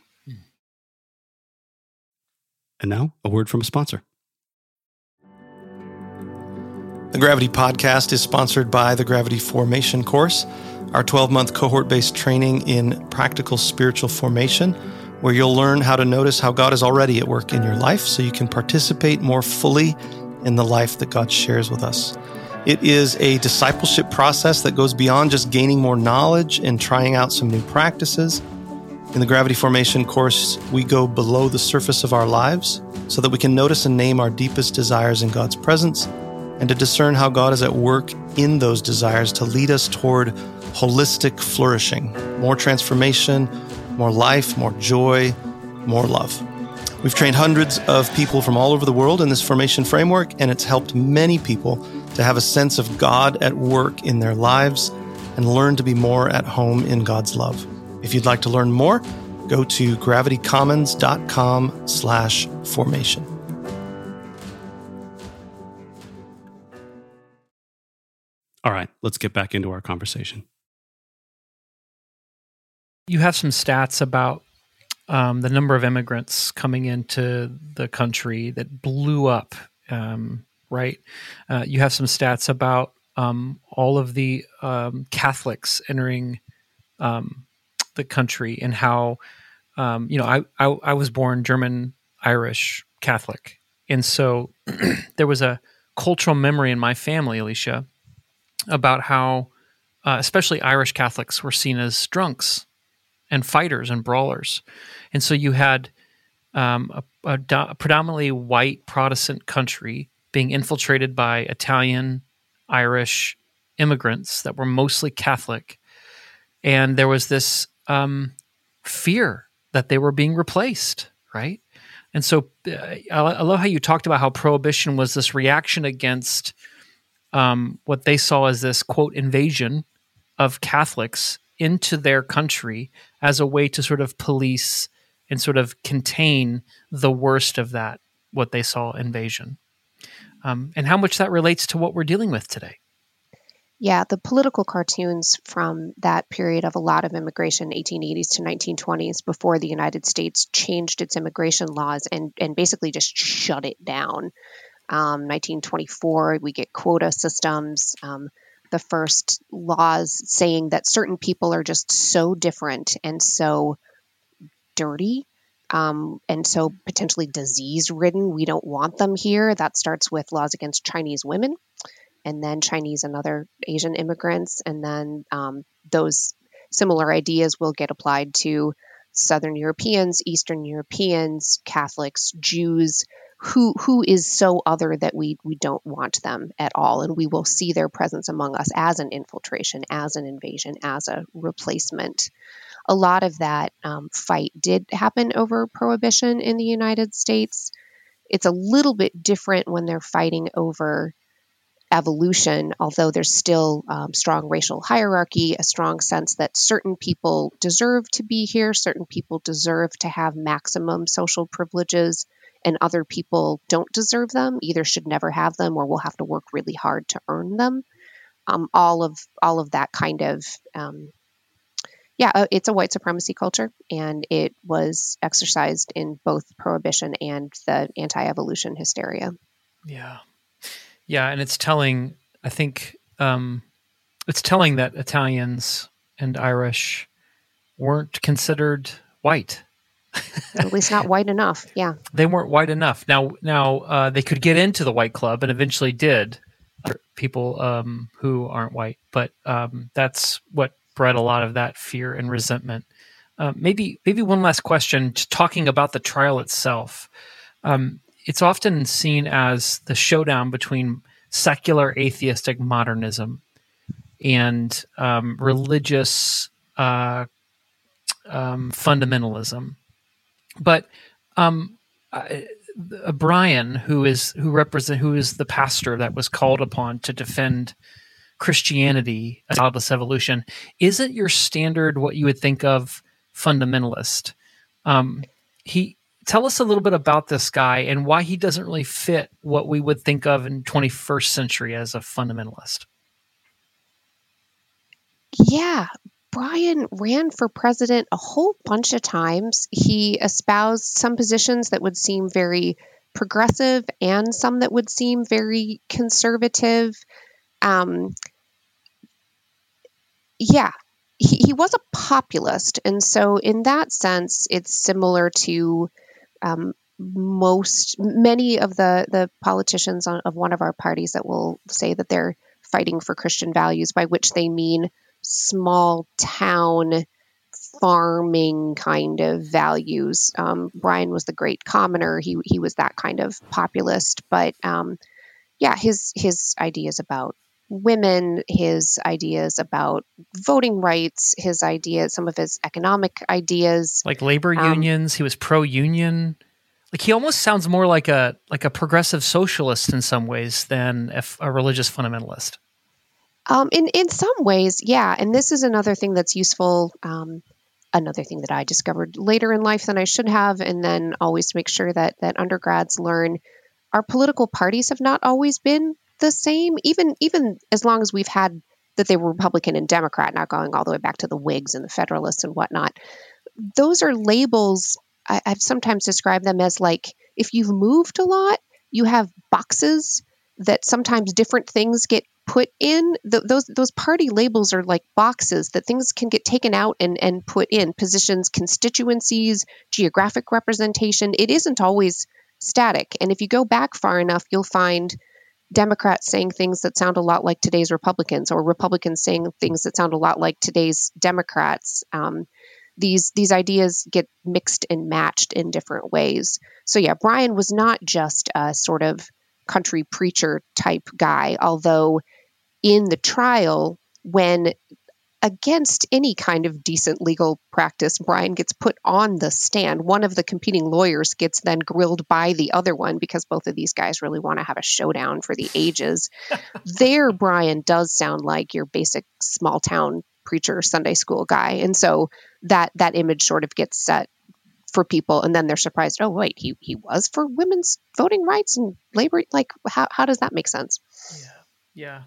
[SPEAKER 3] And now, a word from a sponsor. The Gravity Podcast is sponsored by the Gravity Formation course, our 12-month cohort-based training in practical spiritual formation, where you'll learn how to notice how God is already at work in your life so you can participate more fully in the life that God shares with us. It is a discipleship process that goes beyond just gaining more knowledge and trying out some new practices. In the Gravity Formation course, we go below the surface of our lives so that we can notice and name our deepest desires in God's presence, and to discern how God is at work in those desires to lead us toward holistic flourishing, more transformation, more life, more joy, more love. We've trained hundreds of people from all over the world in this formation framework, and it's helped many people to have a sense of God at work in their lives and learn to be more at home in God's love. If you'd like to learn more, go to gravitycommons.com/formation. All right, let's get back into our conversation.
[SPEAKER 2] You have some stats about the number of immigrants coming into the country that blew up, right? You have some stats about all of the Catholics entering the country, and how, I was born German, Irish, Catholic. And so there was a cultural memory in my family, Alicia, about how especially Irish Catholics were seen as drunks and fighters and brawlers. And so you had a predominantly white Protestant country being infiltrated by Italian, Irish immigrants that were mostly Catholic. And there was this fear that they were being replaced, right? And so I love how you talked about how Prohibition was this reaction against what they saw as this, quote, invasion of Catholics into their country as a way to sort of police and sort of contain the worst of that, what they saw invasion. And how much that relates to what we're dealing with today.
[SPEAKER 4] Yeah, the political cartoons from that period of a lot of immigration, 1880s to 1920s, before the United States changed its immigration laws and basically just shut it down. 1924, we get quota systems, the first laws saying that certain people are just so different and so dirty, and so potentially disease-ridden. We don't want them here. That starts with laws against Chinese women, and then Chinese and other Asian immigrants, and then those similar ideas will get applied to Southern Europeans, Eastern Europeans, Catholics, Jews, who is so other that we don't want them at all, and we will see their presence among us as an infiltration, as an invasion, as a replacement. A lot of that fight did happen over Prohibition in the United States. It's a little bit different when they're fighting over evolution, although there's still strong racial hierarchy, a strong sense that certain people deserve to be here, certain people deserve to have maximum social privileges, and other people don't deserve them, either should never have them or will have to work really hard to earn them. All of that kind of it's a white supremacy culture, and it was exercised in both prohibition and the anti-evolution hysteria.
[SPEAKER 2] Yeah, and it's telling. I think it's telling that Italians and Irish weren't considered white.
[SPEAKER 4] At least not white enough. Yeah,
[SPEAKER 2] they weren't white enough. Now they could get into the white club, and eventually did. People who aren't white, but that's what bred a lot of that fear and resentment. Maybe one last question, just talking about the trial itself. It's often seen as the showdown between secular atheistic modernism and religious fundamentalism. But Brian, who is the pastor that was called upon to defend Christianity as childless evolution, isn't your standard what you would think of fundamentalist. Tell us a little bit about this guy and why he doesn't really fit what we would think of in 21st century as a fundamentalist.
[SPEAKER 4] Yeah, Brian ran for president a whole bunch of times. He espoused some positions that would seem very progressive and some that would seem very conservative. He was a populist. And so in that sense, it's similar to many of the politicians of one of our parties that will say that they're fighting for Christian values, by which they mean small town farming kind of values. Brian was the great commoner. He was that kind of populist, but his ideas about women, his ideas about voting rights, some of his economic ideas,
[SPEAKER 2] like labor unions. He was pro-union. Like he almost sounds more like a progressive socialist in some ways than a religious fundamentalist.
[SPEAKER 4] In some ways, yeah. And this is another thing that's useful. Another thing that I discovered later in life than I should have, and then always to make sure that undergrads learn, our political parties have not always been the same, even as long as we've had that they were Republican and Democrat, not going all the way back to the Whigs and the Federalists and whatnot. Those are labels. I've sometimes described them as like, if you've moved a lot, you have boxes that sometimes different things get put in. Those party labels are like boxes that things can get taken out and put in. Positions, constituencies, geographic representation. It isn't always static. And if you go back far enough, you'll find Democrats saying things that sound a lot like today's Republicans, or Republicans saying things that sound a lot like today's Democrats. These ideas get mixed and matched in different ways. So yeah, Brian was not just a sort of country preacher type guy, although in the trial, when against any kind of decent legal practice, Brian gets put on the stand, one of the competing lawyers gets then grilled by the other one, because both of these guys really want to have a showdown for the ages. There, Brian does sound like your basic small town preacher Sunday school guy. And so that image sort of gets set for people, and then they're surprised, oh wait, he was for women's voting rights and labor. Like, how does that make sense?
[SPEAKER 2] Yeah.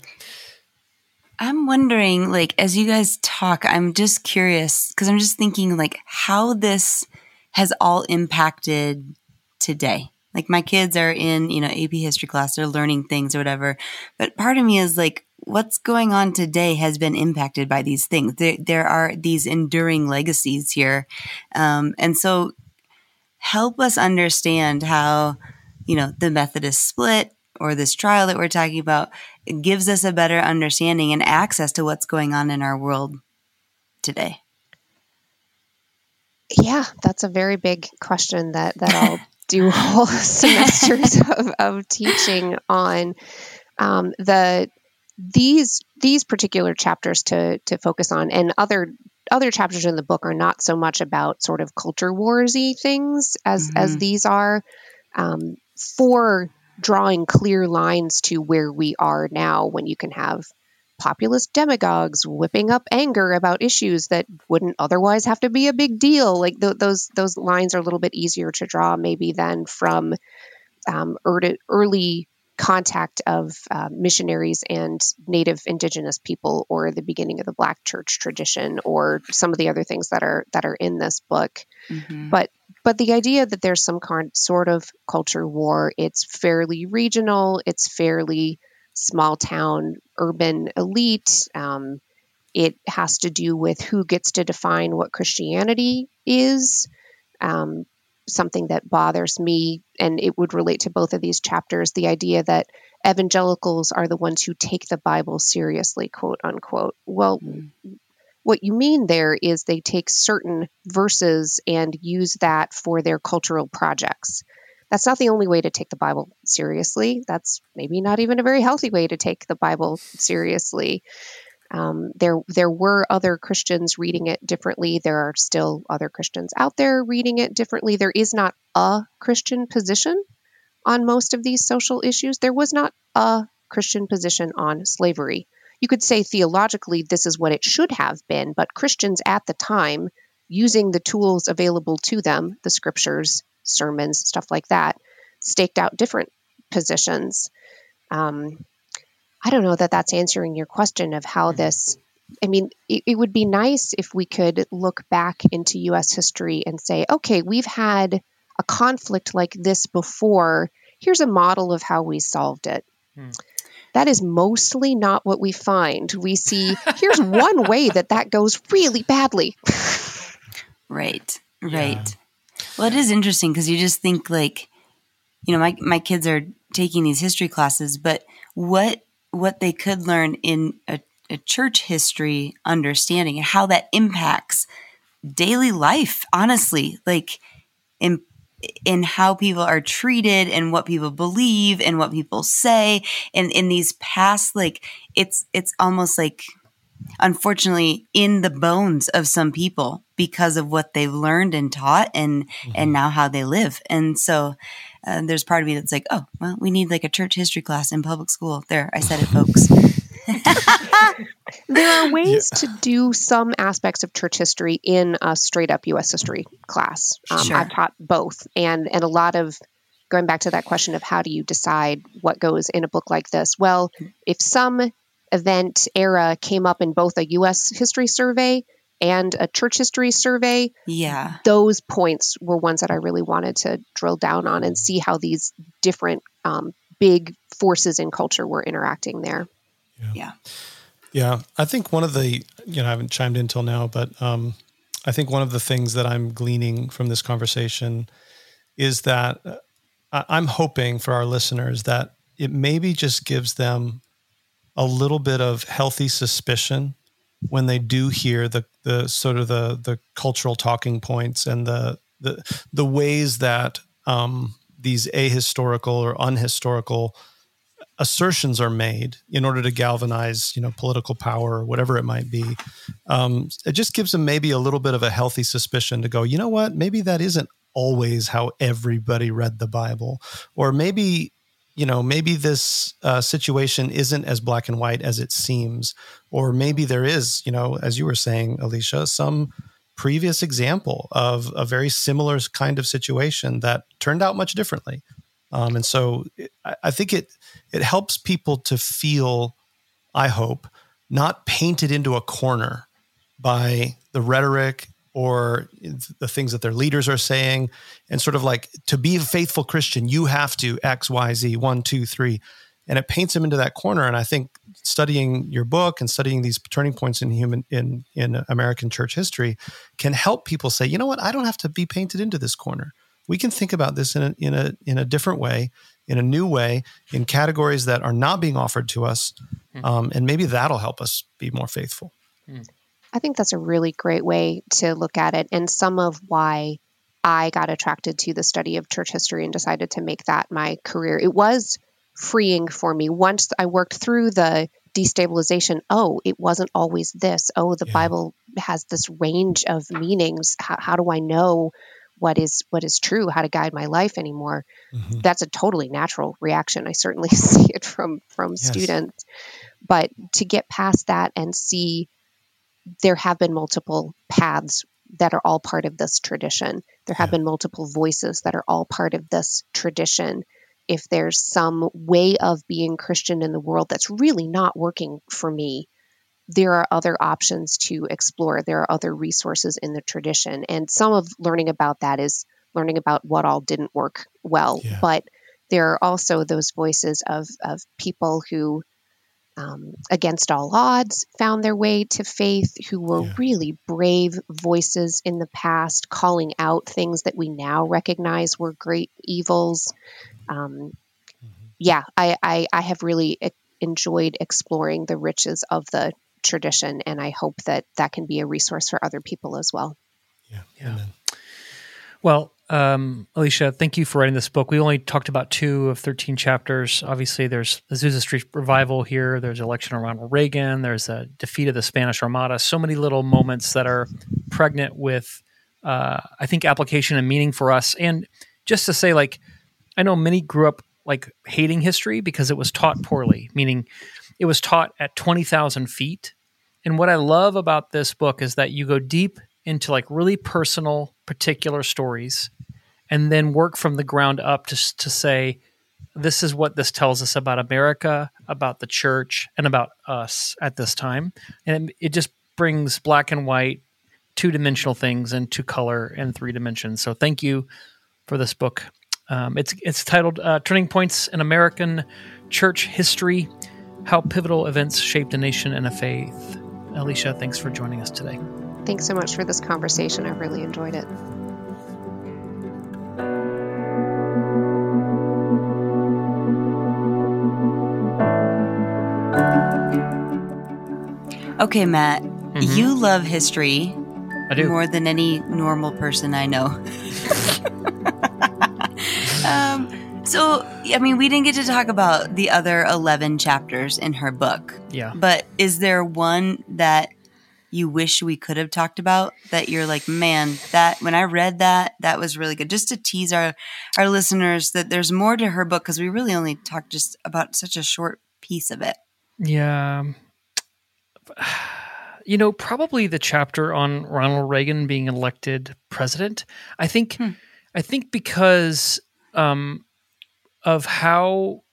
[SPEAKER 5] I'm wondering, like, as you guys talk, I'm just curious, because I'm just thinking, like, how this has all impacted today. Like, my kids are in, AP history class, they're learning things or whatever. But part of me is like, what's going on today has been impacted by these things. There are these enduring legacies here. And so help us understand how, the Methodist split or this trial that we're talking about, it gives us a better understanding and access to what's going on in our world today.
[SPEAKER 4] Yeah, that's a very big question that I'll do whole semesters of teaching on. These particular chapters to focus on, and other chapters in the book are not so much about sort of culture warsy things as these are, for drawing clear lines to where we are now, when you can have populist demagogues whipping up anger about issues that wouldn't otherwise have to be a big deal. Like those lines are a little bit easier to draw maybe than from early contact of missionaries and native indigenous people, or the beginning of the Black church tradition, or some of the other things that are in this book.
[SPEAKER 5] Mm-hmm.
[SPEAKER 4] But the idea that there's some sort of culture war, it's fairly regional, it's fairly small town, urban elite. It has to do with who gets to define what Christianity is. Something that bothers me, and it would relate to both of these chapters, the idea that evangelicals are the ones who take the Bible seriously, quote unquote. Well, what you mean there is they take certain verses and use that for their cultural projects. That's not the only way to take the Bible seriously. That's maybe not even a very healthy way to take the Bible seriously. There were other Christians reading it differently. There are still other Christians out there reading it differently. There is not a Christian position on most of these social issues. There was not a Christian position on slavery. You could say theologically this is what it should have been, but Christians at the time, using the tools available to them, the scriptures, sermons, stuff like that, staked out different positions. I don't know that that's answering your question of how this, I mean, it would be nice if we could look back into U.S. history and say, okay, we've had a conflict like this before. Here's a model of how we solved it. That is mostly not what we find. We see, here's one way that goes really badly.
[SPEAKER 5] Right. Yeah. Well, it is interesting because you just think like, my kids are taking these history classes, but what they could learn in a church history understanding and how that impacts daily life, honestly, like in how people are treated and what people believe and what people say. And in these past, like it's almost like, unfortunately, in the bones of some people because of what they've learned and taught and now how they live. And so there's part of me that's like, oh, well, we need like a church history class in public school. There, I said it, folks.
[SPEAKER 4] There are ways to do some aspects of church history in a straight up U.S. history class.
[SPEAKER 5] Sure.
[SPEAKER 4] I've taught both. And a lot of, going back to that question of how do you decide what goes in a book like this? Well, if some event era came up in both a U.S. history survey and a church history survey, those points were ones that I really wanted to drill down on and see how these different big forces in culture were interacting there.
[SPEAKER 3] Yeah. I think one of the, I haven't chimed in till now, but I think one of the things that I'm gleaning from this conversation is that I'm hoping for our listeners that it maybe just gives them a little bit of healthy suspicion when they do hear the sort of the cultural talking points and the ways that these ahistorical or unhistorical assertions are made in order to galvanize, political power or whatever it might be. It just gives them maybe a little bit of a healthy suspicion to go, you know what, maybe that isn't always how everybody read the Bible, or maybe this situation isn't as black and white as it seems, or maybe there is, as you were saying, Alicia, some previous example of a very similar kind of situation that turned out much differently. And so I think it helps people to feel, I hope, not painted into a corner by the rhetoric or the things that their leaders are saying, and sort of like, to be a faithful Christian, you have to X, Y, Z, 1, 2, 3. And it paints them into that corner. And I think studying your book and studying these turning points in American church history can help people say, you know what, I don't have to be painted into this corner. We can think about this in a different way, in a new way, in categories that are not being offered to us. And maybe that'll help us be more faithful.
[SPEAKER 4] I think that's a really great way to look at it, and some of why I got attracted to the study of church history and decided to make that my career. It was freeing for me. Once I worked through the destabilization, it wasn't always this. The Bible has this range of meanings. How do I know what is true, how to guide my life anymore? That's a totally natural reaction. I certainly see it from students. But to get past that and see there have been multiple paths that are all part of this tradition. There have been multiple voices that are all part of this tradition. If there's some way of being Christian in the world that's really not working for me, there are other options to explore. There are other resources in the tradition. And some of learning about that is learning about what all didn't work well.
[SPEAKER 3] Yeah.
[SPEAKER 4] But there are also those voices of people who, against all odds, found their way to faith, who were really brave voices in the past, calling out things that we now recognize were great evils. I have really enjoyed exploring the riches of the tradition, and I hope that that can be a resource for other people as well.
[SPEAKER 3] Yeah.
[SPEAKER 2] Well, Alicia, thank you for writing this book. We only talked about 2 of 13 chapters. Obviously, there's Azusa Street revival here. There's election of Ronald Reagan. There's a defeat of the Spanish Armada. So many little moments that are pregnant with, I think, application and meaning for us. And just to say, like, I know many grew up like hating history because it was taught poorly, meaning it was taught at 20,000 feet. And what I love about this book is that you go deep into like really personal, particular stories, and then work from the ground up to say, this is what this tells us about America, about the church, and about us at this time. And it just brings black and white, 2-dimensional things into color and 3 dimensions. So thank you for this book. It's titled Turning Points in American Church History, How Pivotal Events Shaped a Nation and a Faith. Alicia, thanks for joining us today.
[SPEAKER 4] Thanks so much for this conversation. I've really enjoyed it.
[SPEAKER 5] Okay, Matt, you love history.
[SPEAKER 2] I do.
[SPEAKER 5] More than any normal person I know. So, I mean, we didn't get to talk about the other 11 chapters in her book.
[SPEAKER 2] Yeah.
[SPEAKER 5] But is there one that you wish we could have talked about that you're like, man, that when I read that, that was really good? Just to tease our listeners that there's more to her book, because we really only talked just about such a short piece of it.
[SPEAKER 2] Yeah. You know, probably the chapter on Ronald Reagan being elected president. I think because of how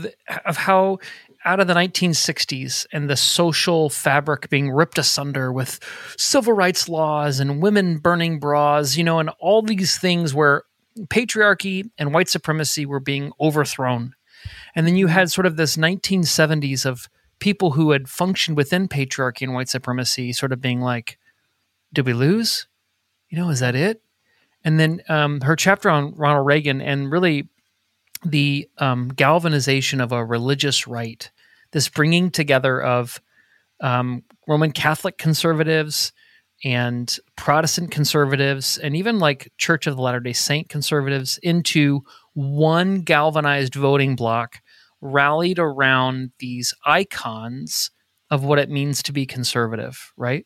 [SPEAKER 2] out of the 1960s and the social fabric being ripped asunder with civil rights laws and women burning bras, you know, and all these things where patriarchy and white supremacy were being overthrown. And then you had sort of this 1970s of people who had functioned within patriarchy and white supremacy sort of being like, did we lose? You know, is that it? And then her chapter on Ronald Reagan and really the galvanization of a religious right, this bringing together of Roman Catholic conservatives and Protestant conservatives and even like Church of the Latter-day Saint conservatives into one galvanized voting bloc rallied around these icons of what it means to be conservative, right?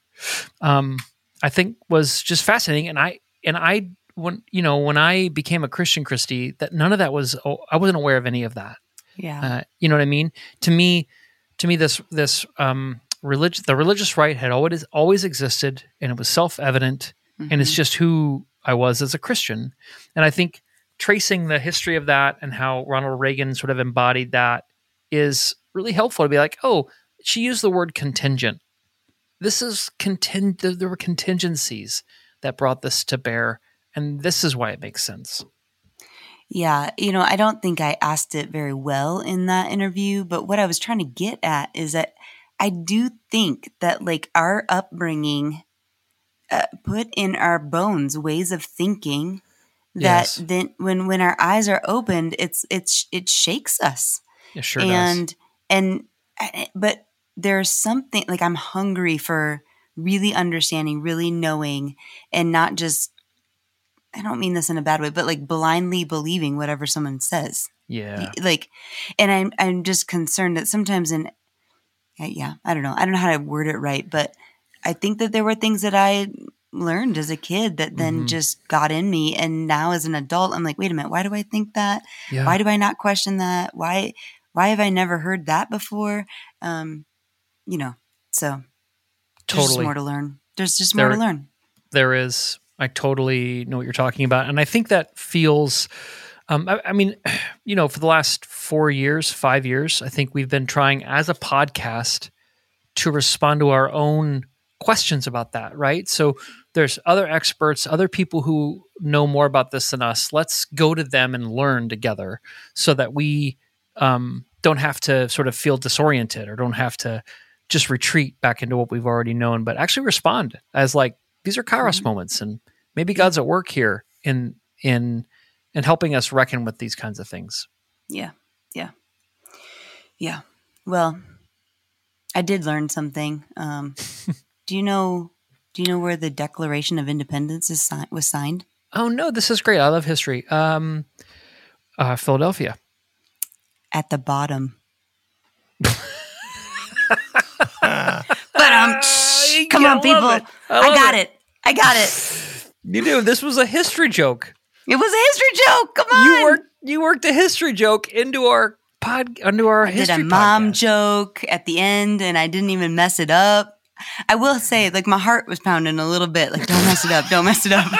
[SPEAKER 2] I think was just fascinating. And I when I became a Christian, Christy, that none of that was, I wasn't aware of any of that.
[SPEAKER 5] Yeah.
[SPEAKER 2] You know what I mean? To me, this the religious right had always existed, and it was self-evident, and it's just who I was as a Christian. And I think tracing the history of that and how Ronald Reagan sort of embodied that is really helpful to be like, oh, she used the word contingent. This is there were contingencies that brought this to bear. And this is why it makes sense.
[SPEAKER 5] Yeah. You know, I don't think I asked it very well in that interview, but what I was trying to get at is that I do think that like our upbringing put in our bones ways of thinking that then when our eyes are opened, it shakes us.
[SPEAKER 2] It sure does.
[SPEAKER 5] But there's something like I'm hungry for really understanding, really knowing, and not just, I don't mean this in a bad way, but like blindly believing whatever someone says.
[SPEAKER 2] Yeah.
[SPEAKER 5] Like, and I'm just concerned that sometimes I don't know how to word it right, but I think that there were things that I learned as a kid that then just got in me. And now as an adult, I'm like, wait a minute, why do I think that? Yeah. Why do I not question that? Why have I never heard that before? so there's
[SPEAKER 2] Totally.
[SPEAKER 5] just more to learn. There's just more to learn.
[SPEAKER 2] There is. I totally know what you're talking about. And I think that feels, I mean, for the last 5 years, I think we've been trying as a podcast to respond to our own questions about that, right? So there's other experts, other people who know more about this than us. Let's go to them and learn together so that we don't have to sort of feel disoriented or don't have to just retreat back into what we've already known, but actually respond as like, these are Kairos moments, and maybe God's at work here in helping us reckon with these kinds of things.
[SPEAKER 5] Yeah. Well, I did learn something. Do you know where the Declaration of Independence was signed?
[SPEAKER 2] Oh no, this is great. I love history. Philadelphia.
[SPEAKER 5] At the bottom. Come on, people. I got it.
[SPEAKER 2] You do. This was a history joke.
[SPEAKER 5] It was a history joke. Come on.
[SPEAKER 2] You worked a history joke into our history
[SPEAKER 5] did a mom joke at the end, and I didn't even mess it up. I will say, like, my heart was pounding a little bit. Like, don't mess it up. Don't mess it up.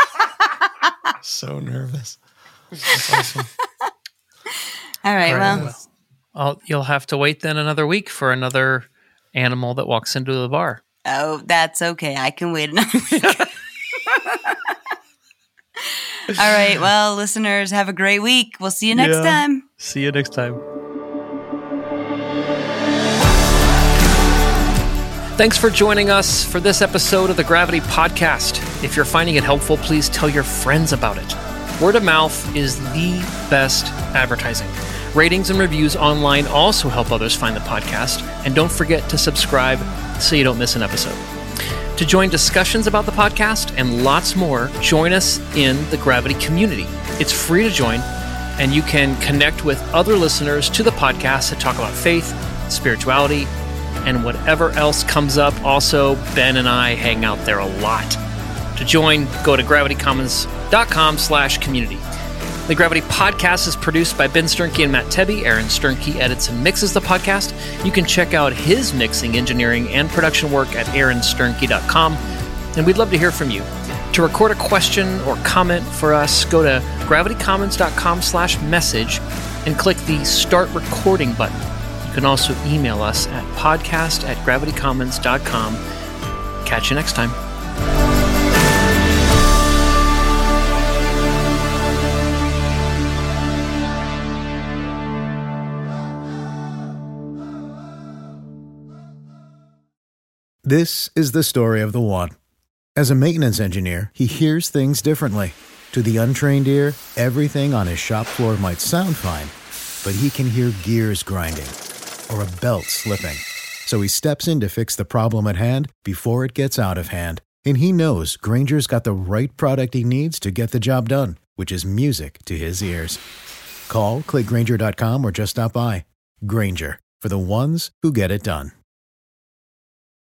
[SPEAKER 3] So nervous. That's awesome.
[SPEAKER 5] All right.
[SPEAKER 2] Well, you'll have to wait then another week for another animal that walks into the bar.
[SPEAKER 5] Oh, that's okay. I can wait another week. All right. Well, listeners, have a great week. We'll see you next time.
[SPEAKER 2] See you next time. Thanks for joining us for this episode of the Gravity Podcast. If you're finding it helpful, please tell your friends about it. Word of mouth is the best advertising. Ratings and reviews online also help others find the podcast. And don't forget to subscribe so you don't miss an episode. To join discussions about the podcast and lots more, join us in the Gravity community. It's free to join, and you can connect with other listeners to the podcast that talk about faith, spirituality, and whatever else comes up. Also, Ben and I hang out there a lot. To join, go to gravitycommons.com/community. The Gravity Podcast is produced by Ben Sternke and Matt Tebbe. Aaron Sternke edits and mixes the podcast. You can check out his mixing, engineering, and production work at aaronsternke.com. And we'd love to hear from you. To record a question or comment for us, go to gravitycommons.com/message and click the Start Recording button. You can also email us at podcast@gravitycommons.com. Catch you next time.
[SPEAKER 1] This is the story of the one. As a maintenance engineer, he hears things differently. To the untrained ear, everything on his shop floor might sound fine, but he can hear gears grinding or a belt slipping. So he steps in to fix the problem at hand before it gets out of hand. And he knows Grainger's got the right product he needs to get the job done, which is music to his ears. Call, click Grainger.com, or just stop by. Grainger, for the ones who get it done.